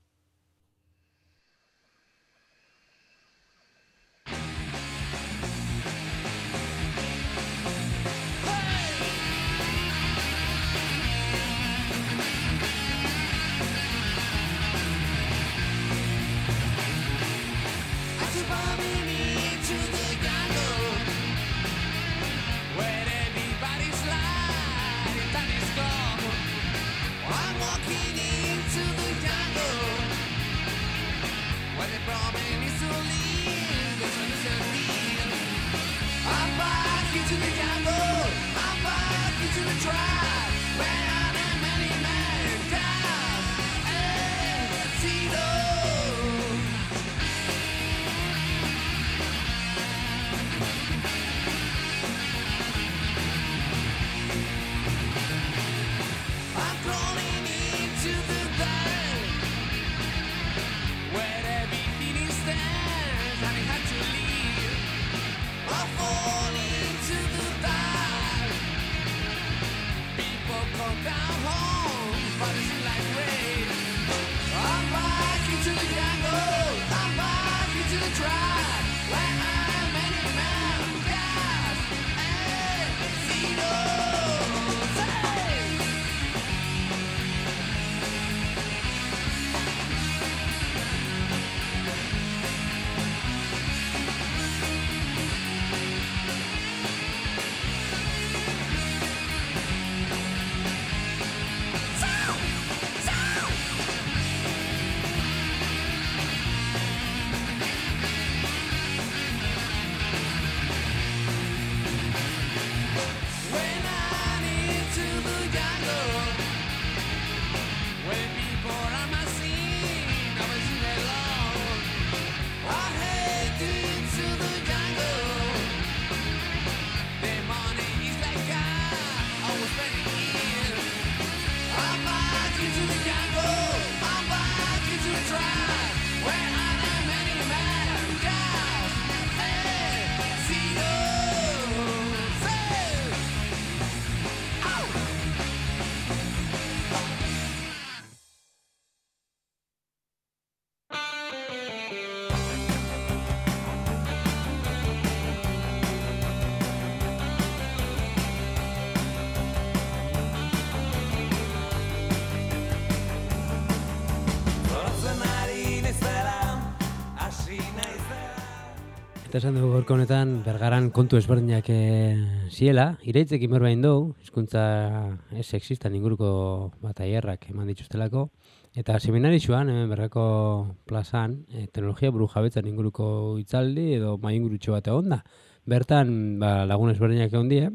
Speaker 1: Eta esan dugu gorko honetan, bergaran kontu ezberdinak e, ziela, ireitzekin berbain dugu, hizkuntza ez sexistan inguruko bataierrak eman dituztelako, eta seminarixuan, hemen berrako plazan, e, teknologia buru jabetzan inguruko hitzaldi edo mai ingurutxo bat egon da. Bertan, ba, lagun ezberdinak egon die,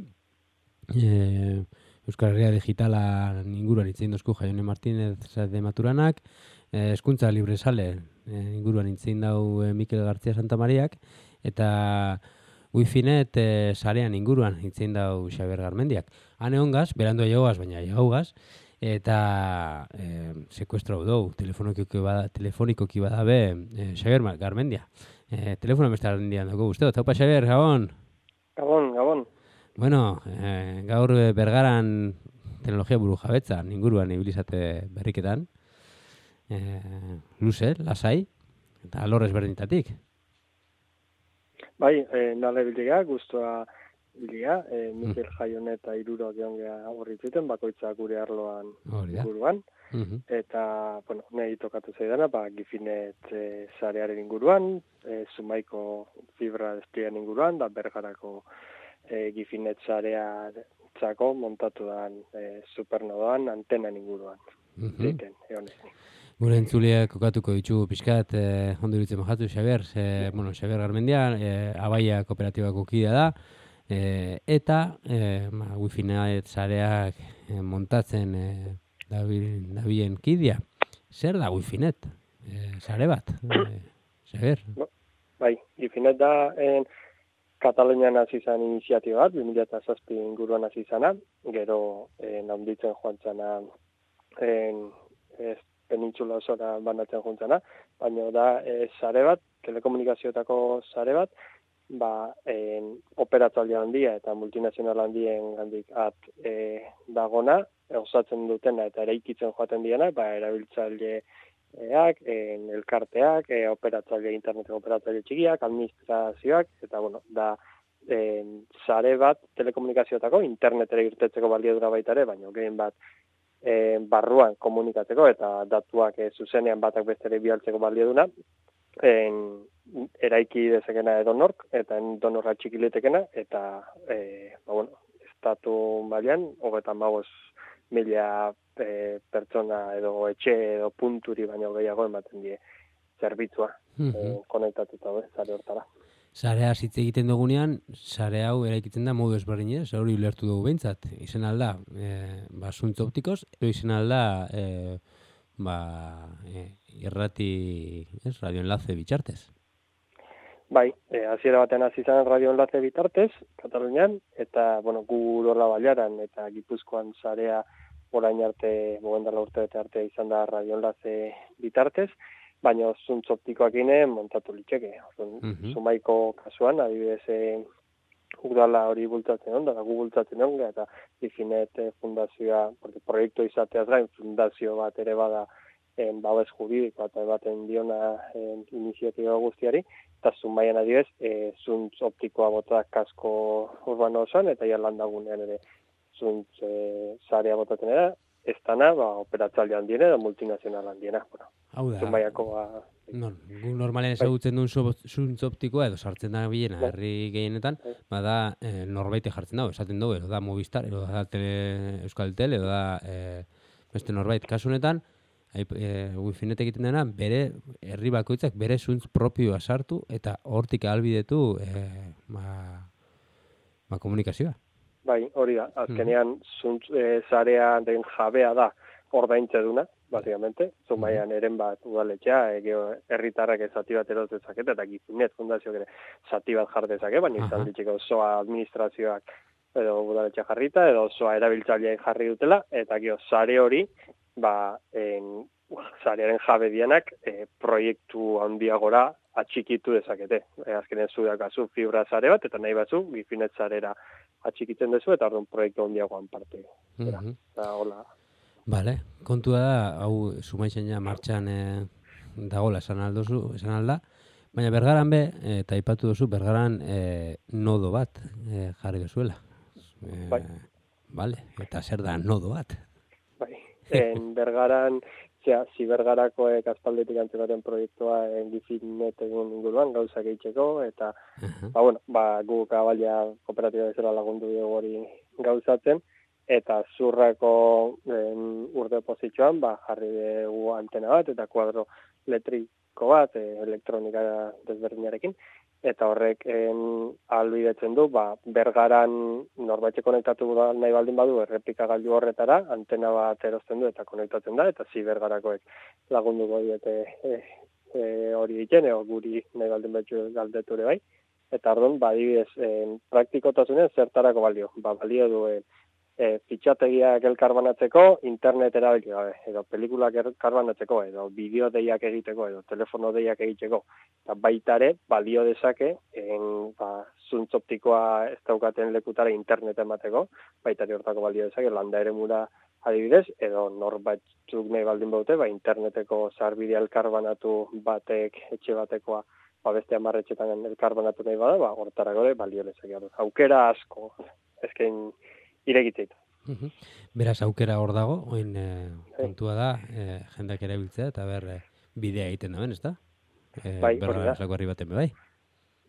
Speaker 1: e, Euskal Herria Digitala inguruan itzein dozku Jaione Martínez de Maturanak, e, hizkuntza libre sale e, inguruan itzein dau e, Mikel Gartzia Santamariak, eta Wifinet e, sarean inguruan itzein dau Xabier Garmendiak. Han egon gaz, berandu jaugaz, baina jaugaz, eta e, sekuestro hau dau, telefonikoki bada, telefonikoki bada be e, Xabier Garmendia. E, Telefona beste handian dago guzteo. Taupa Xabier, gabon?
Speaker 7: Gabon, gabon.
Speaker 1: Bueno, e, gaur bergaran teknologia buru jabetzan inguruan ibilizate berriketan. E, luze, lasai, eta alorrez berdintatik.
Speaker 7: Bai, e, nale bilega, guztua bilega, e, Mikel mm. Jaione eta iruro geongea horritzuten, bakoitza gure arloan inguruan. Mm-hmm. Eta, bueno, nahi tokatu zaidana, ba, Gifinet e, sarearen inguruan, e, Zumaiko fibra despliegan inguruan, da bergarako e, Gifinet zareatzako montatu dan e, supernodoan antenan inguruan. Diten, egon ez.
Speaker 1: Gure entzuleak kokatuko ditugu pixkat, eh, ondo iruditzen mojatu, Xabier, eh, bueno, Xabier Garmendia, eh, Abaia kooperatibako kidea da, eh, eta eh, ma, Wifinet zareak eh, montatzen eh, dabilen kidea. Zer da Wifinet? Eh, zare bat, eh, Xabier?
Speaker 7: Bai, Wifinet da en, Katalunian hasi izan iniziatiba bat, bi mila zazpi inguruan hasi izana, gero en, handitzen joan zana en, ez, penintxula osora banatzen juntzana, baina da e, sare bat, telekomunikazioetako sare bat, ba, en, operatzaile handia eta multinazional handien gandik at e, dagona, osatzen dutena eta eraikitzen joaten diena, ba, erabiltzaileak, en, elkarteak, e, operatzaile, interneteko operatzaile txikiak, administrazioak, eta bueno, da en, sare bat telekomunikazioetako, internetera irtetzeko baliadura baita ere, baina gehien bat E, barruan komunikatzeko eta datuak e, zuzenean batak bestere bialtzeko balioduna, en, eraiki dezakena edonork, eta edonorra txikilitekena, eta e, ba, bueno, estatu mailan hogeita hamabost mila e, pertsona edo etxe edo punturi baino gehiago ematen die zerbitzua mm-hmm. e, konektatuta da, zare hortara.
Speaker 1: Zarea hitz egiten dugunean, zare hau eraikitzen da modu ezberdinez, hori ulertu dugu behintzat. Izen alda, e, ba, zuntz optikoz, edo izen alda, e, ba, e, irrati, ez, radioenlaze bitartez.
Speaker 7: Bai, e, hasiera batean hasi izan radioenlaze bitartez, Katalunian, eta, bueno, gu Urola Bailaran eta Gipuzkoan zarea orain arte, bogondala urte bete arte izan da radioenlaze bitartez, baina zuntz optikoak ine montatu litzeke. Mm-hmm. Zumaiko kasuan, adibidez, e, udala hori bultzatzen on, da gu bultzatzen on, eta Gifinet fundazioa, porque proiektu izateaz gain, fundazio bat ere bada en, babes juridikoa eta baten diona en, iniziatiba guztiari, eta Zumaian adibidez, e, zuntz optikoa bota kasko urbano osoan, eta jarlandagunean ere zuntz e, zarea botatzen era, ez dana, ba, operatzalde handiena edo multinazional handiena. Bueno,
Speaker 1: hau da,
Speaker 7: Zumaiako, ba,
Speaker 1: no, gu normalen ezagutzen duen zuntz optikoa edo sartzen da bilena
Speaker 7: bai.
Speaker 1: herri gehienetan, bai. Bada eh, norbaite jartzen dago, esaten dugu, edo da Movistar, edo da tele, Euskal Tel, edo da eh, beste norbait. Kasu honetan, eh, Wifinet egiten dena, bere herri bakoitzak bere zuntz propioa sartu eta hortik ahalbidetu eh, ba, ba, komunikazioa.
Speaker 7: Bai, hori da. Azkenean, zuntz e, zarea den jabea da ordaintze duna, básicamente. Zumaian eren bat udaletxea, e, herritarrak zati bat eroz dezaket, eta Gifinet fundazioak ere zati bat jar dezake, baina izan ditxeko osoa administrazioak edo udaletxea jarrita, edo osoa erabiltzaileak jarri dutela, eta gio, zare hori, ba, en, zarearen jabe dienak e, proiektu handiagora atxikitu dezakete. E, azkenean zudeak azu fibra zare bat, eta nahi batzu, Gifinet zarera atxikitzen dezu, eta orduan proiektu handiagoan parte. Mm-hmm. Eta hola.
Speaker 1: Bale, kontua da, hau Zumaitzen ja martxan e, dagoela esan aldozu, esan alda, baina Bergaran be, eta aipatu duzu, Bergaran e, nodo bat e, jarri duzuela. E,
Speaker 7: bai.
Speaker 1: Bale, eta zer da nodo bat?
Speaker 7: Bai, en Bergaran, zera, zibergarakoek aspaldetik antzekaten proiektua en Gifinet egin inguruan gauzak egiteko, eta, uh-huh. ba, bueno, ba, gu kabalia kooperatiba bezala lagundu dugu hori gauzatzen, eta zurrako en, urde positxoan, ba, jarri dugu antena bat, eta kuadro elektriko bat, e, elektronika desberdinarekin, eta horrek en, albidetzen du, ba, Bergaran norbaitxe konektatu nahi baldin badu, errepikagailu horretara, antena bat erosten du eta konektatzen da, eta zi Bergarakoek lagunduko diete e, e, hori egiten, ego guri nahi baldin betxu galdeture bai. Eta orduan, ba, adibidez, praktikotasunen zertarako balio. Ba, balio du e, e, fitxategiak elkarbanatzeko, internet erabili gabe, edo pelikulak elkarbanatzeko, edo bideo deiak egiteko, edo telefono deiak egiteko. Eta baitare, balio dezake, en, ba, zuntz optikoa ez daukaten lekutara internet emateko, baitare hortako balio dezake, landa ere mura adibidez, edo norbatzuk nahi baldin baute, ba, interneteko sarbidea elkarbanatu batek, etxe batekoa, ba, beste amarretxetan elkarbanatu nahi bada, ba, hortarako ere balio dezake. Aukera asko, ezken iregitzeit.
Speaker 1: Uh-huh. Beraz, aukera hor dago, oin e, kontua da, e, jendak erabiltzea, eta ber, e, bidea egiten da ben, ez da? E,
Speaker 7: bai,
Speaker 1: berra, zago herri baten, bai?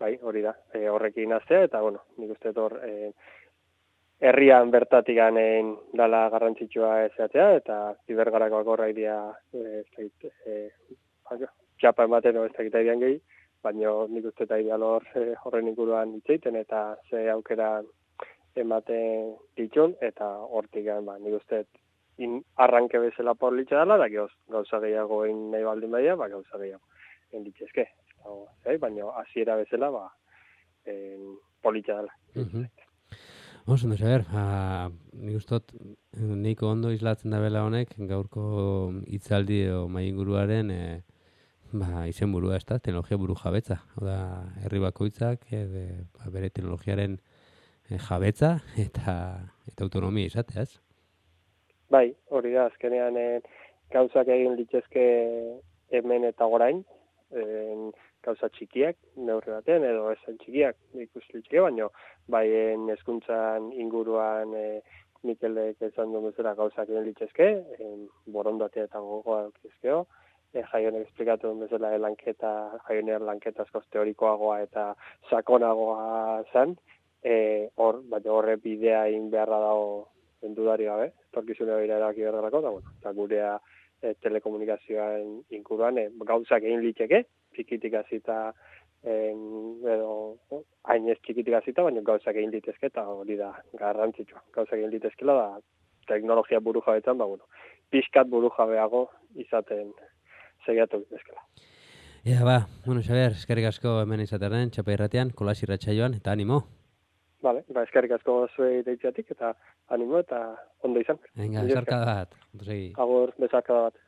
Speaker 7: bai, hori da, e, horrekin aztea, eta, bueno, nik uste hor, e, herrian bertatik ganen dala garrantzitsua ezatea, eta zibergarakoak horra idia, e, ez da, txapa ematen ez da gita gehi, baina nik uste eta ideal hor e, horren inguruan itzeiten, eta ze aukera ematen ditun, eta hortik gan, ba, nik uste in, arranke bezala porlitza dela, da gehoz, gauza gehiago egin nahi baldin badia, ba, gauza gehiago egin ditzezke. Zai, baina hasiera bezala, ba, en, politxa dela.
Speaker 1: Uh-huh. Oso, no, Xaber, nik ustot, nahiko ondo islatzen da bela honek, gaurko hitzaldi o mainguruaren e, ba, izen burua, ez da, teknologia buru jabetza. Oda, herri bakoitzak, e, de, ba, bere teknologiaren e, jabetza eta, eta autonomia izatea, ez?
Speaker 7: Bai, hori da, azkenean e, gauzak egin litzezke hemen eta orain, en, gauza txikiak, neurri batean, edo esan txikiak, ikusi txikiak, baina baien hezkuntzan inguruan e, Mikelek esan duen bezala gauzak egin litzezke, borondatea eta gogoa eukizkeo, e, Jaionek esplikatu duen bezala lanketa, Jaionean lanketa askoz teorikoagoa eta sakonagoa zen, e, hor, baina horre bidea egin beharra dago endudari gabe, torkizunea bera erabaki behar delako, eta bueno, eta gurea e, telekomunikazioan inguruan e, gauzak egin litzeke, txikitik azita, edo, hain ez txikitik azita, baina gauzak egin litezke, eta hori da garrantzitsua. Gauzak egin litezkela da teknologia buru jabetan, ba, bueno, pixkat buru jabeago izaten segiatu litezkela.
Speaker 1: Ea, ba, bueno, Xaber, eskerrik asko hemen izaterren, txapa irratean, kolas irratsaioan, eta animo.
Speaker 7: Vale, ba, eskerrik asko zuei deitziatik, eta animo, eta ondo izan.
Speaker 1: Venga, besarkada bat.
Speaker 7: Agur, besarkada bat.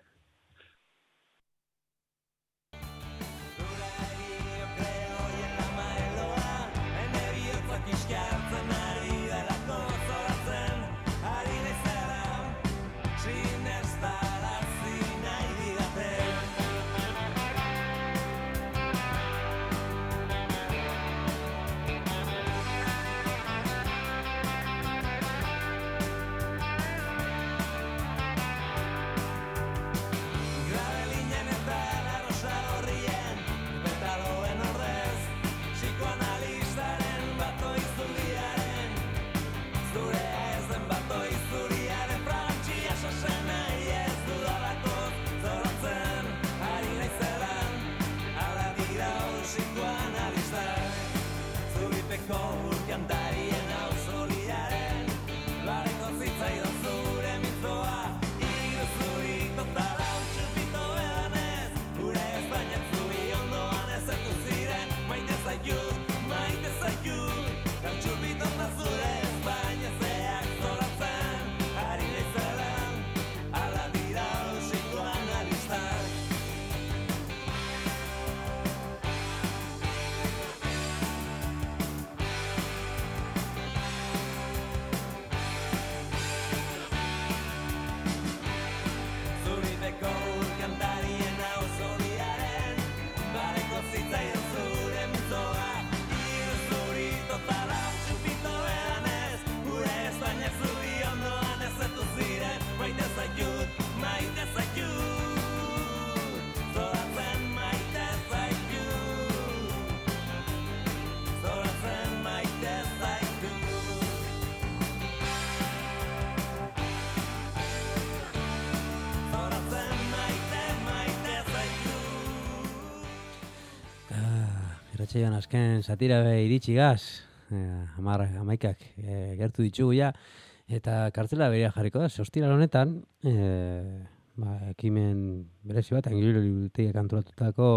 Speaker 1: Irratsaioan azken satira be iritsi gaz, eh, hamar hamaikak eh, gertu ditugu ja, eta kartzela beria jarriko da, ostiral honetan, eh, ba, ekimen berezi bat, Angilolitegiak antolatutako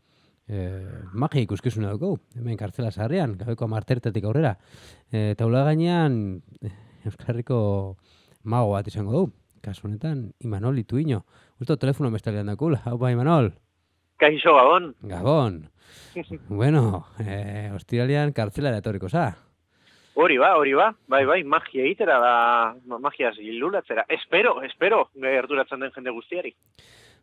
Speaker 1: eh, magia ikuskizuna dugu, hemen kartzela sarrian, gabeko martertetik aurrera, eh, taula gainean eh, Euskal Herriko mago bat izango du, kasu honetan, Imanol Ituiño, usto telefono bestalean dakula, hau ba Imanol.
Speaker 8: Kaixo, Gabon.
Speaker 1: Gabon. Bueno, eh, ostiralean kartzelara etorriko za.
Speaker 8: Hori ba, hori ba. Bai, bai, magia egitera da, magia zilulatzera. Espero, espero, gerturatzen den jende guztiari.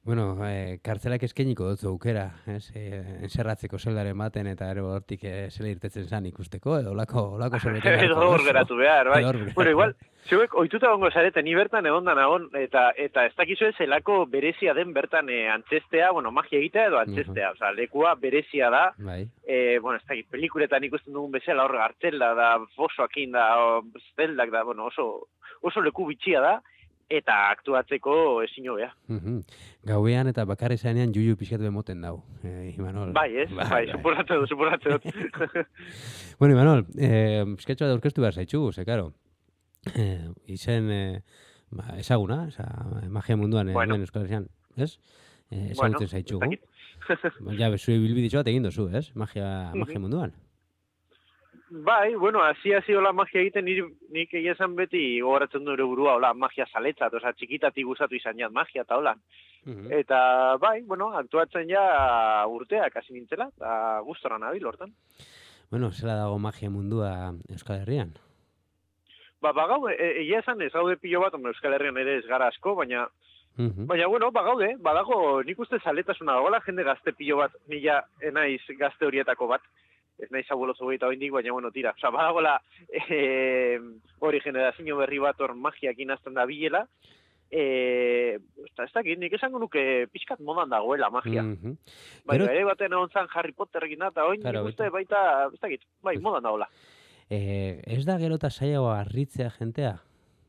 Speaker 1: Bueno, eh, kartzelak eskeniko dutzu aukera, ez? Eh, enserratzeko zeldaren baten eta ero hortik eh, zela irtetzen zan ikusteko, edo olako, olako zerbait.
Speaker 8: Edo hor geratu behar, bai. Bueno, igual, zeuek, oituta gongo zarete, ni bertan egondan agon, eta eta ez dakizu zelako berezia den bertan eh, antzestea, bueno, magia egitea edo antzestea, uh -huh. Osa, lekua berezia da,
Speaker 1: bai.
Speaker 8: eh, bueno, ez dakit, pelikuretan ikusten dugun bezala hor gartzelda da, fosoakin da, zeldak da, bueno, oso, oso leku bitxia da, eta aktuatzeko ezin hobea.
Speaker 1: Uh-huh. Gauean eta bakarri zanean juju pixkat bemoten dau, eh, Imanol.
Speaker 8: Bai, ez? Bai, bai, suposatzen dut, suposatzen dut.
Speaker 1: Bueno, Imanol, eh, pixkatxoa da aurkeztu behar zaitxu, ze, karo, eh, izen eh, ba, ezaguna, eza, magia munduan, bueno. Hemen Euskal Herrian, ez? Eh, ezagutzen bueno, zaitxugu. Ja, bezu bilbiditxo bat egin dozu, ez? Magia, magia munduan.
Speaker 8: Bai, bueno, hasi hasi hola magia egiten, nik egia esan beti gogoratzen dure burua, hola, magia zaletzat, oza, txikitatik gustatu izan jat magia, eta hola. Uh-huh. Eta, bai, bueno, aktuatzen ja urteak hasi nintzela, eta gustora nabil hortan.
Speaker 1: Bueno, zela dago magia mundua Euskal Herrian?
Speaker 8: Ba, bagau, egia esan ez gaude pilo bat, Euskal Herrian ere ez gara asko, baina, uh-huh. Baina, bueno, bagaude, badago, nik uste zaletasuna dagoela, jende gazte pilo bat, nila enaiz gazte horietako bat, ez nahi zabuelo zogeita hoindik, baina, bueno, tira. Osa, badagoela e, hori generazio berri bat hor magiak inazten da bilela, e, ez dakit, nik esango nuke pixkat modan dagoela magia. Mm-hmm. Baina, Pero... ere baten egon zan Harry Potter egin eta oin, nik uste baita, ez dakit, bai, modan dagoela.
Speaker 1: E, ez da gero eta saiago harritzea jentea?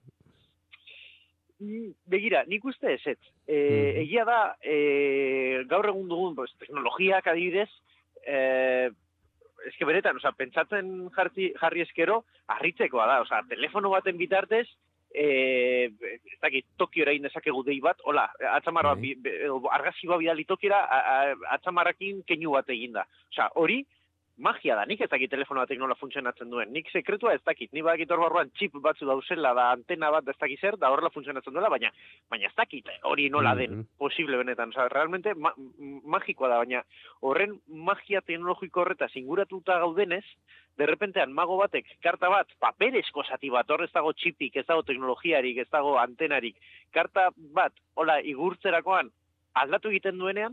Speaker 8: Begira, nik uste ez ez. E, mm-hmm. Egia da, e, gaur egun dugun, pues, teknologiak adibidez, e, eske beretan, oza, pentsatzen jarri, jarri eskero, harritzekoa da, oza, telefono baten bitartez, e, ez dakit, Tokiora egin dezakegu dei bat, hola, atzamarra, bi, argazi bat bidali Tokiora, atzamarrakin keinu bat egin da. Oza, hori, magia da, nik ez dakit telefono batek nola funtzionatzen duen. Nik sekretua ez dakit, nik badakit hor barruan txip batzu dauzela, da antena bat ez dakit zer, da horrela funtzionatzen duela, baina baina ez dakit hori nola den, mm-hmm. posible benetan. Osa, realmente ma magikoa da, baina horren magia teknologiko horretaz inguratuta gaudenez, derrepentean mago batek karta bat, paperezko zati bat, hor ez dago txipik, ez dago teknologiarik, ez dago antenarik, karta bat, hola, igurtzerakoan aldatu egiten duenean,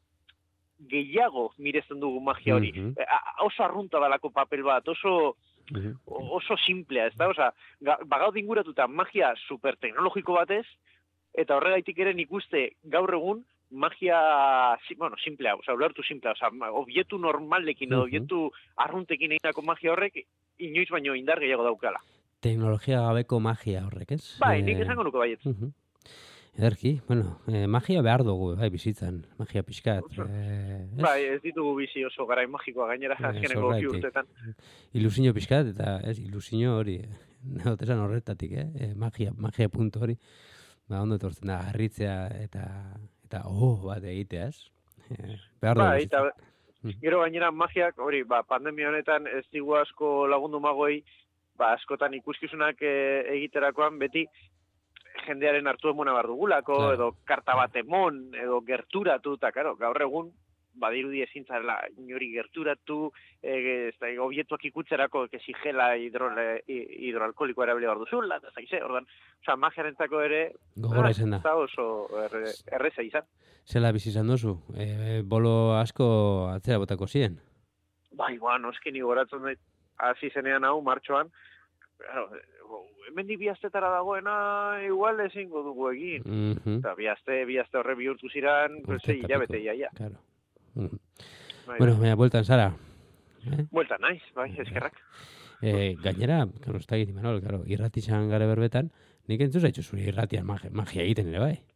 Speaker 8: gehiago mirezen dugu magia hori. Uh-huh. e, oso arrunta dalako papel bat, oso uh-huh. oso simplea, ez da? Osa, bagaud inguratuta magia superteknologiko batez, eta horregaitik ere nik uste gaur egun magia, bueno, simplea, osa, ulertu simplea, osa, obietu normalekin, uh-huh. obietu arruntekin eginako magia horrek, inoiz baino indar gehiago daukala.
Speaker 1: Teknologia gabeko magia horrek, ez?
Speaker 8: Bai, nik esango nuke baiet.
Speaker 1: Uh-huh. Ederki, bueno, eh, magia behar dugu, bai, bizitzan, magia pixkat. Eh,
Speaker 8: bai, ez ditugu bizi oso garai magikoa gainera, eh, azkeneko bi urtetan.
Speaker 1: Ilusinio pixkat, eta ez, ilusinio hori, neotesan horretatik, eh? eh magia, magia puntu hori, ba, ondo etortzen da, harritzea eta, eta oh, bat egitea, ez? Eh, behar dugu.
Speaker 8: Bai, eta gero gainera magiak, hori, ba, pandemia honetan ez digu asko lagundu magoi, ba, askotan ikuskizunak eh, egiterakoan beti, jendearen hartu emona bar dugulako, claro. Edo karta bat emon, edo gerturatu, eta karo, gaur egun, badirudi ezin zarela inori gerturatu, e, ez da, obietuak ikutzerako, kesi gela hidroalkoliko erabili bar duzula, eta zaize, ordan, oza, magiarentzako ere,
Speaker 1: gogora izan da.
Speaker 8: Eta oso erre, erreza izan.
Speaker 1: Zela bizi izan duzu, e, bolo asko atzera botako ziren?
Speaker 8: Bai, guan, oski ni goratzen dut, hasi zenean hau, martxoan, claro, hemendik bihaztetara dagoena igual ezingo dugu egin. Mm-hmm. Eta bihazte, bihazte horre bihurtu ziren, zei hilabete iaia.
Speaker 1: Claro. Mm. Bai, bueno, baina, bueltan, Sara.
Speaker 8: Eh? Bueltan, naiz, bai, eskerrak.
Speaker 1: Eh, gainera, karo, ez da egin, Imanol, karo, irratizan gare berbetan, nik entzuz haitzu zuri irratian magia, magia egiten ere, bai?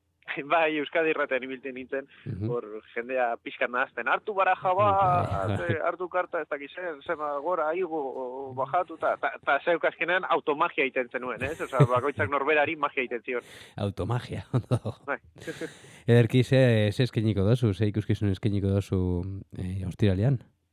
Speaker 8: Bai, Euskadi irratean ibiltzen nintzen, hor uh-huh. jendea pixkan nahazten, hartu baraja bat, hartu karta, ez dakiz zen, zema gora, aigu, bajatu, eta zeuk azkenean automagia egiten zenuen, ez? Osa, bakoitzak norberari magia egiten zion.
Speaker 1: Automagia, ondo. Bai. Ederki, ze, ze eskeniko dozu, ze ikuskizun eskeniko dozu eh, ostiralean?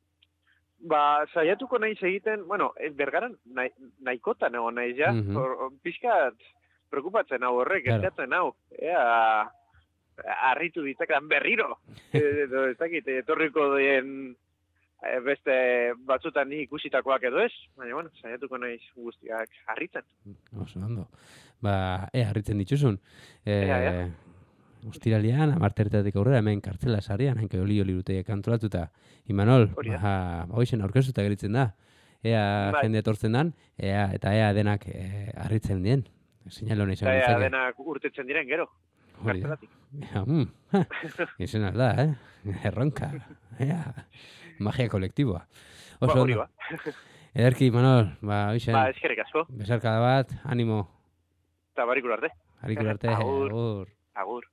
Speaker 8: Ba, saiatuko nahiz egiten, bueno, bergaran nahi, nahikotan egon nahiz, ja, uh-huh. pixkat, preokupatzen hau horrek, claro. Eskatzen hau, ea, harritu ditzaketan berriro, edo ez dakit, etorriko dien beste batzutan ni ikusitakoak edo ez, baina, bueno, saiatuko naiz guztiak harritzen.
Speaker 1: Oso, ondo. Ba, ea, harritzen dituzun. E,
Speaker 8: ea, ea.
Speaker 1: ostiralian, amartertatik aurrera, hemen kartzela sarrian, hanke oli oli ruteak antolatuta. Imanol, ba, hoixen aurkeztuta geritzen da. Ea bai. Jende etortzen dan, ea, eta ea denak e, harritzen dien. Seinale hona izan
Speaker 8: ditzake. Ea denak urtetzen diren, gero. Kartzelatik.
Speaker 1: Ja, mm, izen da, eh? Erronka. Ea, magia kolektiboa. Oso, ba, hori ba. Ederki, Imanol, ba, hoixen.
Speaker 8: Ba, eskerrik asko.
Speaker 1: Besarkada bat, animo.
Speaker 8: Eta barikul arte.
Speaker 1: Barikul arte, agur.
Speaker 8: Agur. Agur.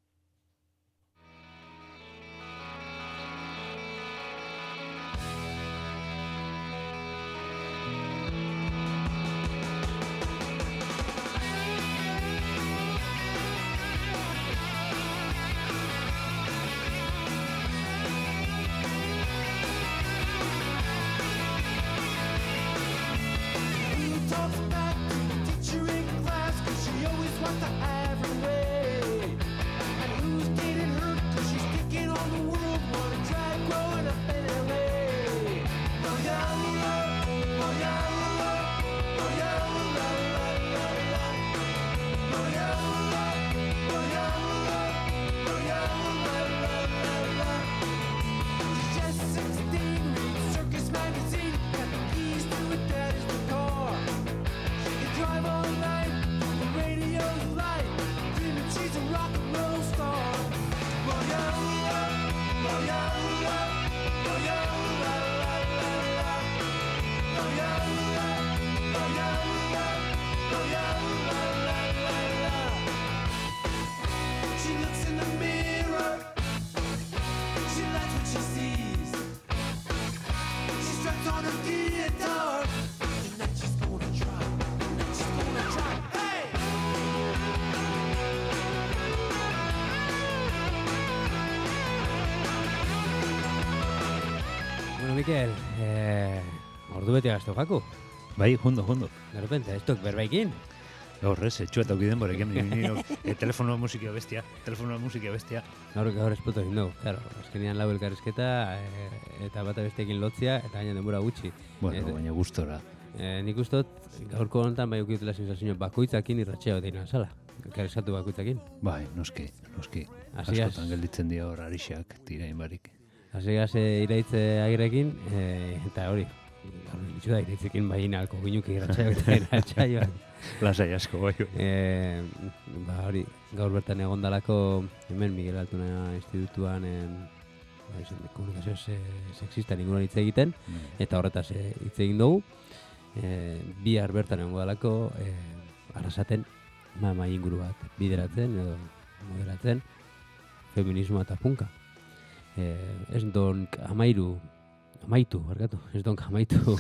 Speaker 1: Mikel, eh, ordu beti agaztu jaku.
Speaker 2: Bai, jundo, jundo.
Speaker 1: De repente, ez duk berbaikin.
Speaker 2: Gaur ez, etxua eta okiden borekin. E, telefonoa musika bestia, telefonoa musika bestia.
Speaker 1: Gaur, gaur esputo egin dugu, claro. Azkenean lau elkarrizketa, e, eta bata besteekin lotzia, eta gaina denbora gutxi.
Speaker 2: Bueno, et, baina gustora.
Speaker 1: E, nik ustot, gaurko honetan bai ukiutela sensazio bakoitzakin irratxea bat egin azala. Elkarrizkatu bakoitzakin.
Speaker 2: Bai, noski, noski. Askotan gelditzen dira hor arixak, tirain barik.
Speaker 1: Hasegaz e, iraitze agirekin, e, eta hori, ditxu da iraitzekin bai inalko ginuki irratxaioan.
Speaker 2: Lasai asko, bai.
Speaker 1: E, ba hori, gaur bertan egon dalako, hemen Miguel Altuna institutuan, en, ba, izan, komunikazio se, sexista ningunan hitz egiten, mm. eta horretaz e, hitz egin dugu. E, bihar bertan egon dalako, e, arrasaten, ma, ma inguru bat bideratzen, edo moderatzen, feminismoa eta punka. Eh, ez donk amairu, amaitu, barkatu, ez donk amaitu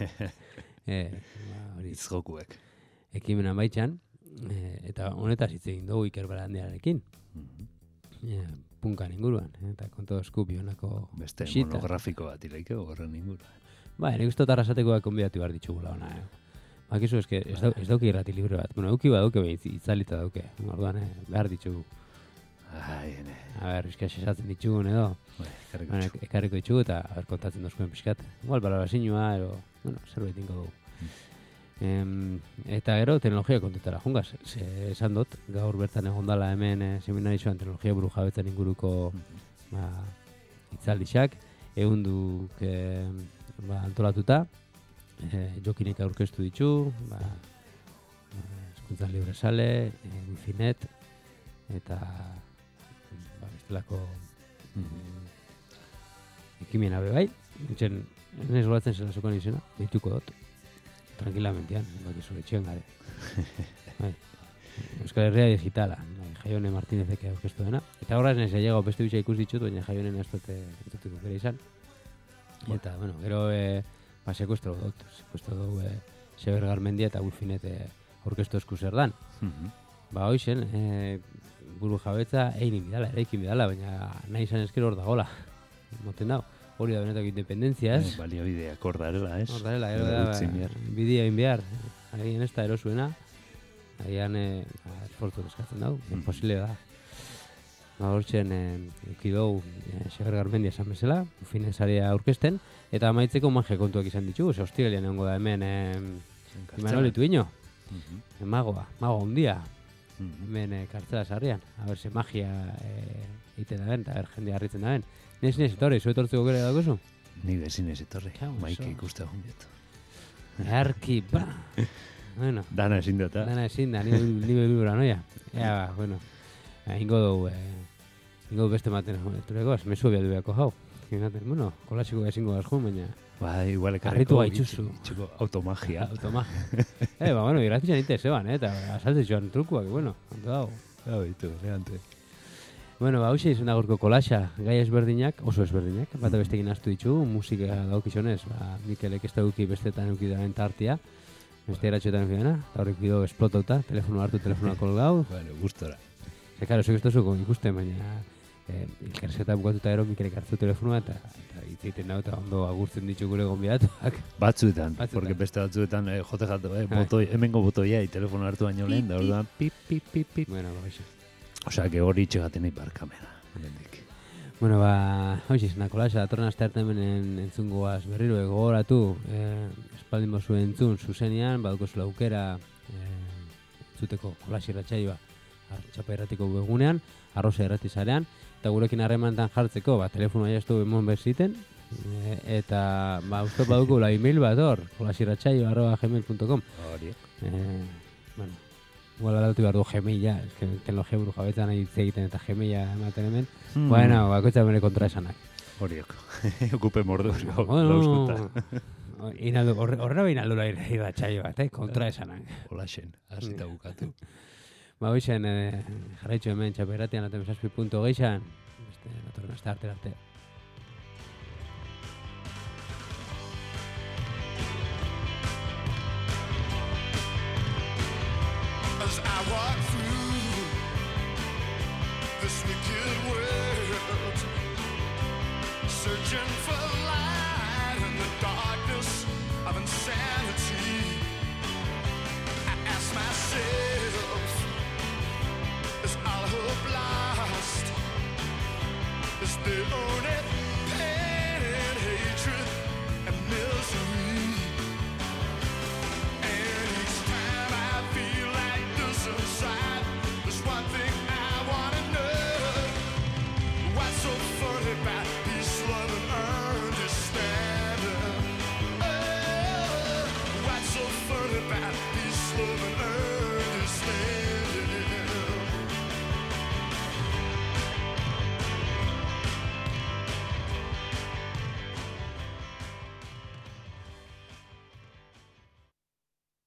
Speaker 1: eh, ba,
Speaker 2: itzgokuek.
Speaker 1: Ekimen amaitxan, eh, eta honetaz hitz egin dugu Iker Barandiarekin. Mm-hmm. eh, punkan inguruan, eh, eta konto eskupi honako
Speaker 2: beste
Speaker 1: xita.
Speaker 2: Monografiko bat ilaike horren inguruan.
Speaker 1: Ba, nik uste arrasatekoak konbidatu behar ditugula ona. Eh. Bakizu, ez, ez, dau, ez dauke irrati libre bat. Bueno, euki bat dauke behin, itzalita dauke. Orduan, eh, behar ditugu.
Speaker 2: Ai, ene.
Speaker 1: A ber, bizka esatzen ditugun edo. Bueno, ekarriko ditugu eta ber, kontatzen dozkuen pixkat. Igual, balabazinua, ero, bueno, zerbait ingo dugu. Mm. Em, eta gero, teknologia kontutara jungaz. Ze, esan dut, gaur bertan egondala hemen eh, seminaritxoan teknologia buru jabetzen inguruko mm-hmm. ba, itzaldixak. Egunduk eh, ba, antolatuta. Eh, jokinek aurkeztu ditu. Ba, eskuntzan libre sale, eh, wifi-net, eta ba, bestelako mm, ekimena be bai. Nintzen, ez golatzen zela zokan izena, behituko dut. Tranquilamentean, baki zure txuen gare. Bai. Euskal Herria digitala, bai, Jaione Martinezek aurkeztu dena. Eta horraz nez, egego beste bitxa ikus ditut, baina Jaionen ez dute entzutuko gero izan. Eta, bueno, gero e, ba, sekuestro dut, sekuestro dugu e, Xeber Garmendia eta Wifi-net aurkeztu esku zer dan. Mm-hmm. Ba, hoixen, e, buru jabetza egin bidala, eraikin bidala, baina nahi izan ezkero hor dagoela. Moten dago, hori da benetako independentzia, ez?
Speaker 2: Eh, Baliabideak hor darela, ez?
Speaker 1: Hor darela, ero da, bidea egin behar. Agian ez da erosuena, agian e, esfortu eskatzen dago, mm. posible da. Ba, hortzen, e, eukidou, e, Xeber Garmendia esan bezala, Wifi-net aurkezten, eta amaitzeko magia kontuak izan ditugu, ze hostigalian egongo da hemen, e, Imanol Ituiño, mm-hmm. magoa, magoa hundia. hemen e, kartzela sarrian. A ber, ze magia egiten e, da ben, eta ber, jende harritzen da ben. Nez nez etorri, zu etortzeko gure dagozu?
Speaker 2: Ni bezin ez etorri, maike ikuste egon biet.
Speaker 1: Arki, ba! Bueno,
Speaker 2: dana ezin da, eta?
Speaker 1: Dana ezin da, ni belura noia. Ea, ba, bueno, ingo dugu, ingo dugu beste maten, tureko, ez mesu biatu beako jau. Bueno, kolasiko ezingo gazko, baina...
Speaker 2: Ba, igual ekarriko
Speaker 1: gaitxuzu.
Speaker 2: Txiko, automagia.
Speaker 1: Automagia. eh, ba, bueno, irratizan inte zeban, eh, eta asaltzen joan trukuak, bueno, onto dago.
Speaker 2: Gau, ditu, reante.
Speaker 1: Bueno, ba, hausia izan da gorko kolaxa, gai ezberdinak, oso ezberdinak, bat bestekin astu ditu, musika daukizonez, ba, Mikelek ez da duki bestetan euki da bentartia, beste eratxoetan euki dena, eta horrek bido esplotauta, telefono hartu, telefonoa kolgau.
Speaker 2: Bueno, gustora.
Speaker 1: Ze, karo, zuk ez tozuko ikusten, baina... Eh, Ilkerzeta bukatuta ero Mikelek hartu telefonoa eta itzeiten dago eta ondo agurtzen ditu gure gonbidatuak.
Speaker 2: Batzuetan, porque beste batzuetan eh, jote jato, eh, botoi, hemengo botoia i telefono hartu baino lehen, da orduan pip, pip, pip, pip.
Speaker 1: Bueno, ba, hoxe.
Speaker 2: Osea, que hori itxegaten nahi barkamena.
Speaker 1: Bueno, ba, hoxe, nakolasa, datorren aste arte hemen entzungoaz berriro egoratu, eh, espaldin bozu entzun, zuzenean, badukozula aukera eh, entzuteko kolasi ratxaioa, txapa erratiko egunean, arroza erratizarean, eta gurekin harremantan jartzeko, ba, telefonoa jaztu emon beziten, e, eta, ba, uste baduko la email bat hor, kolasirratxaio arroba gmail punto com.
Speaker 2: Hori.
Speaker 1: Eh, bueno, igual aldatu behar du Gmail ja, es que teknologia buru jabetzen nahi hitz egiten eta Gmaila ematen hemen. Hmm. Bueno, bakoitza bere kontra esanak.
Speaker 2: Horiok. Okupe morduz gau.
Speaker 1: Bueno, horrela behin aldura irratxaio bat, eh? Kontra esanak.
Speaker 2: Holaxen, hasita bukatu.
Speaker 1: Ba, hoxen, eh, jarraitxo hemen txaperratian aten besazpi punto geixan, beste, natorren azte arte arte.
Speaker 9: As I walk through this wicked world, searching for light in the darkness of insanity.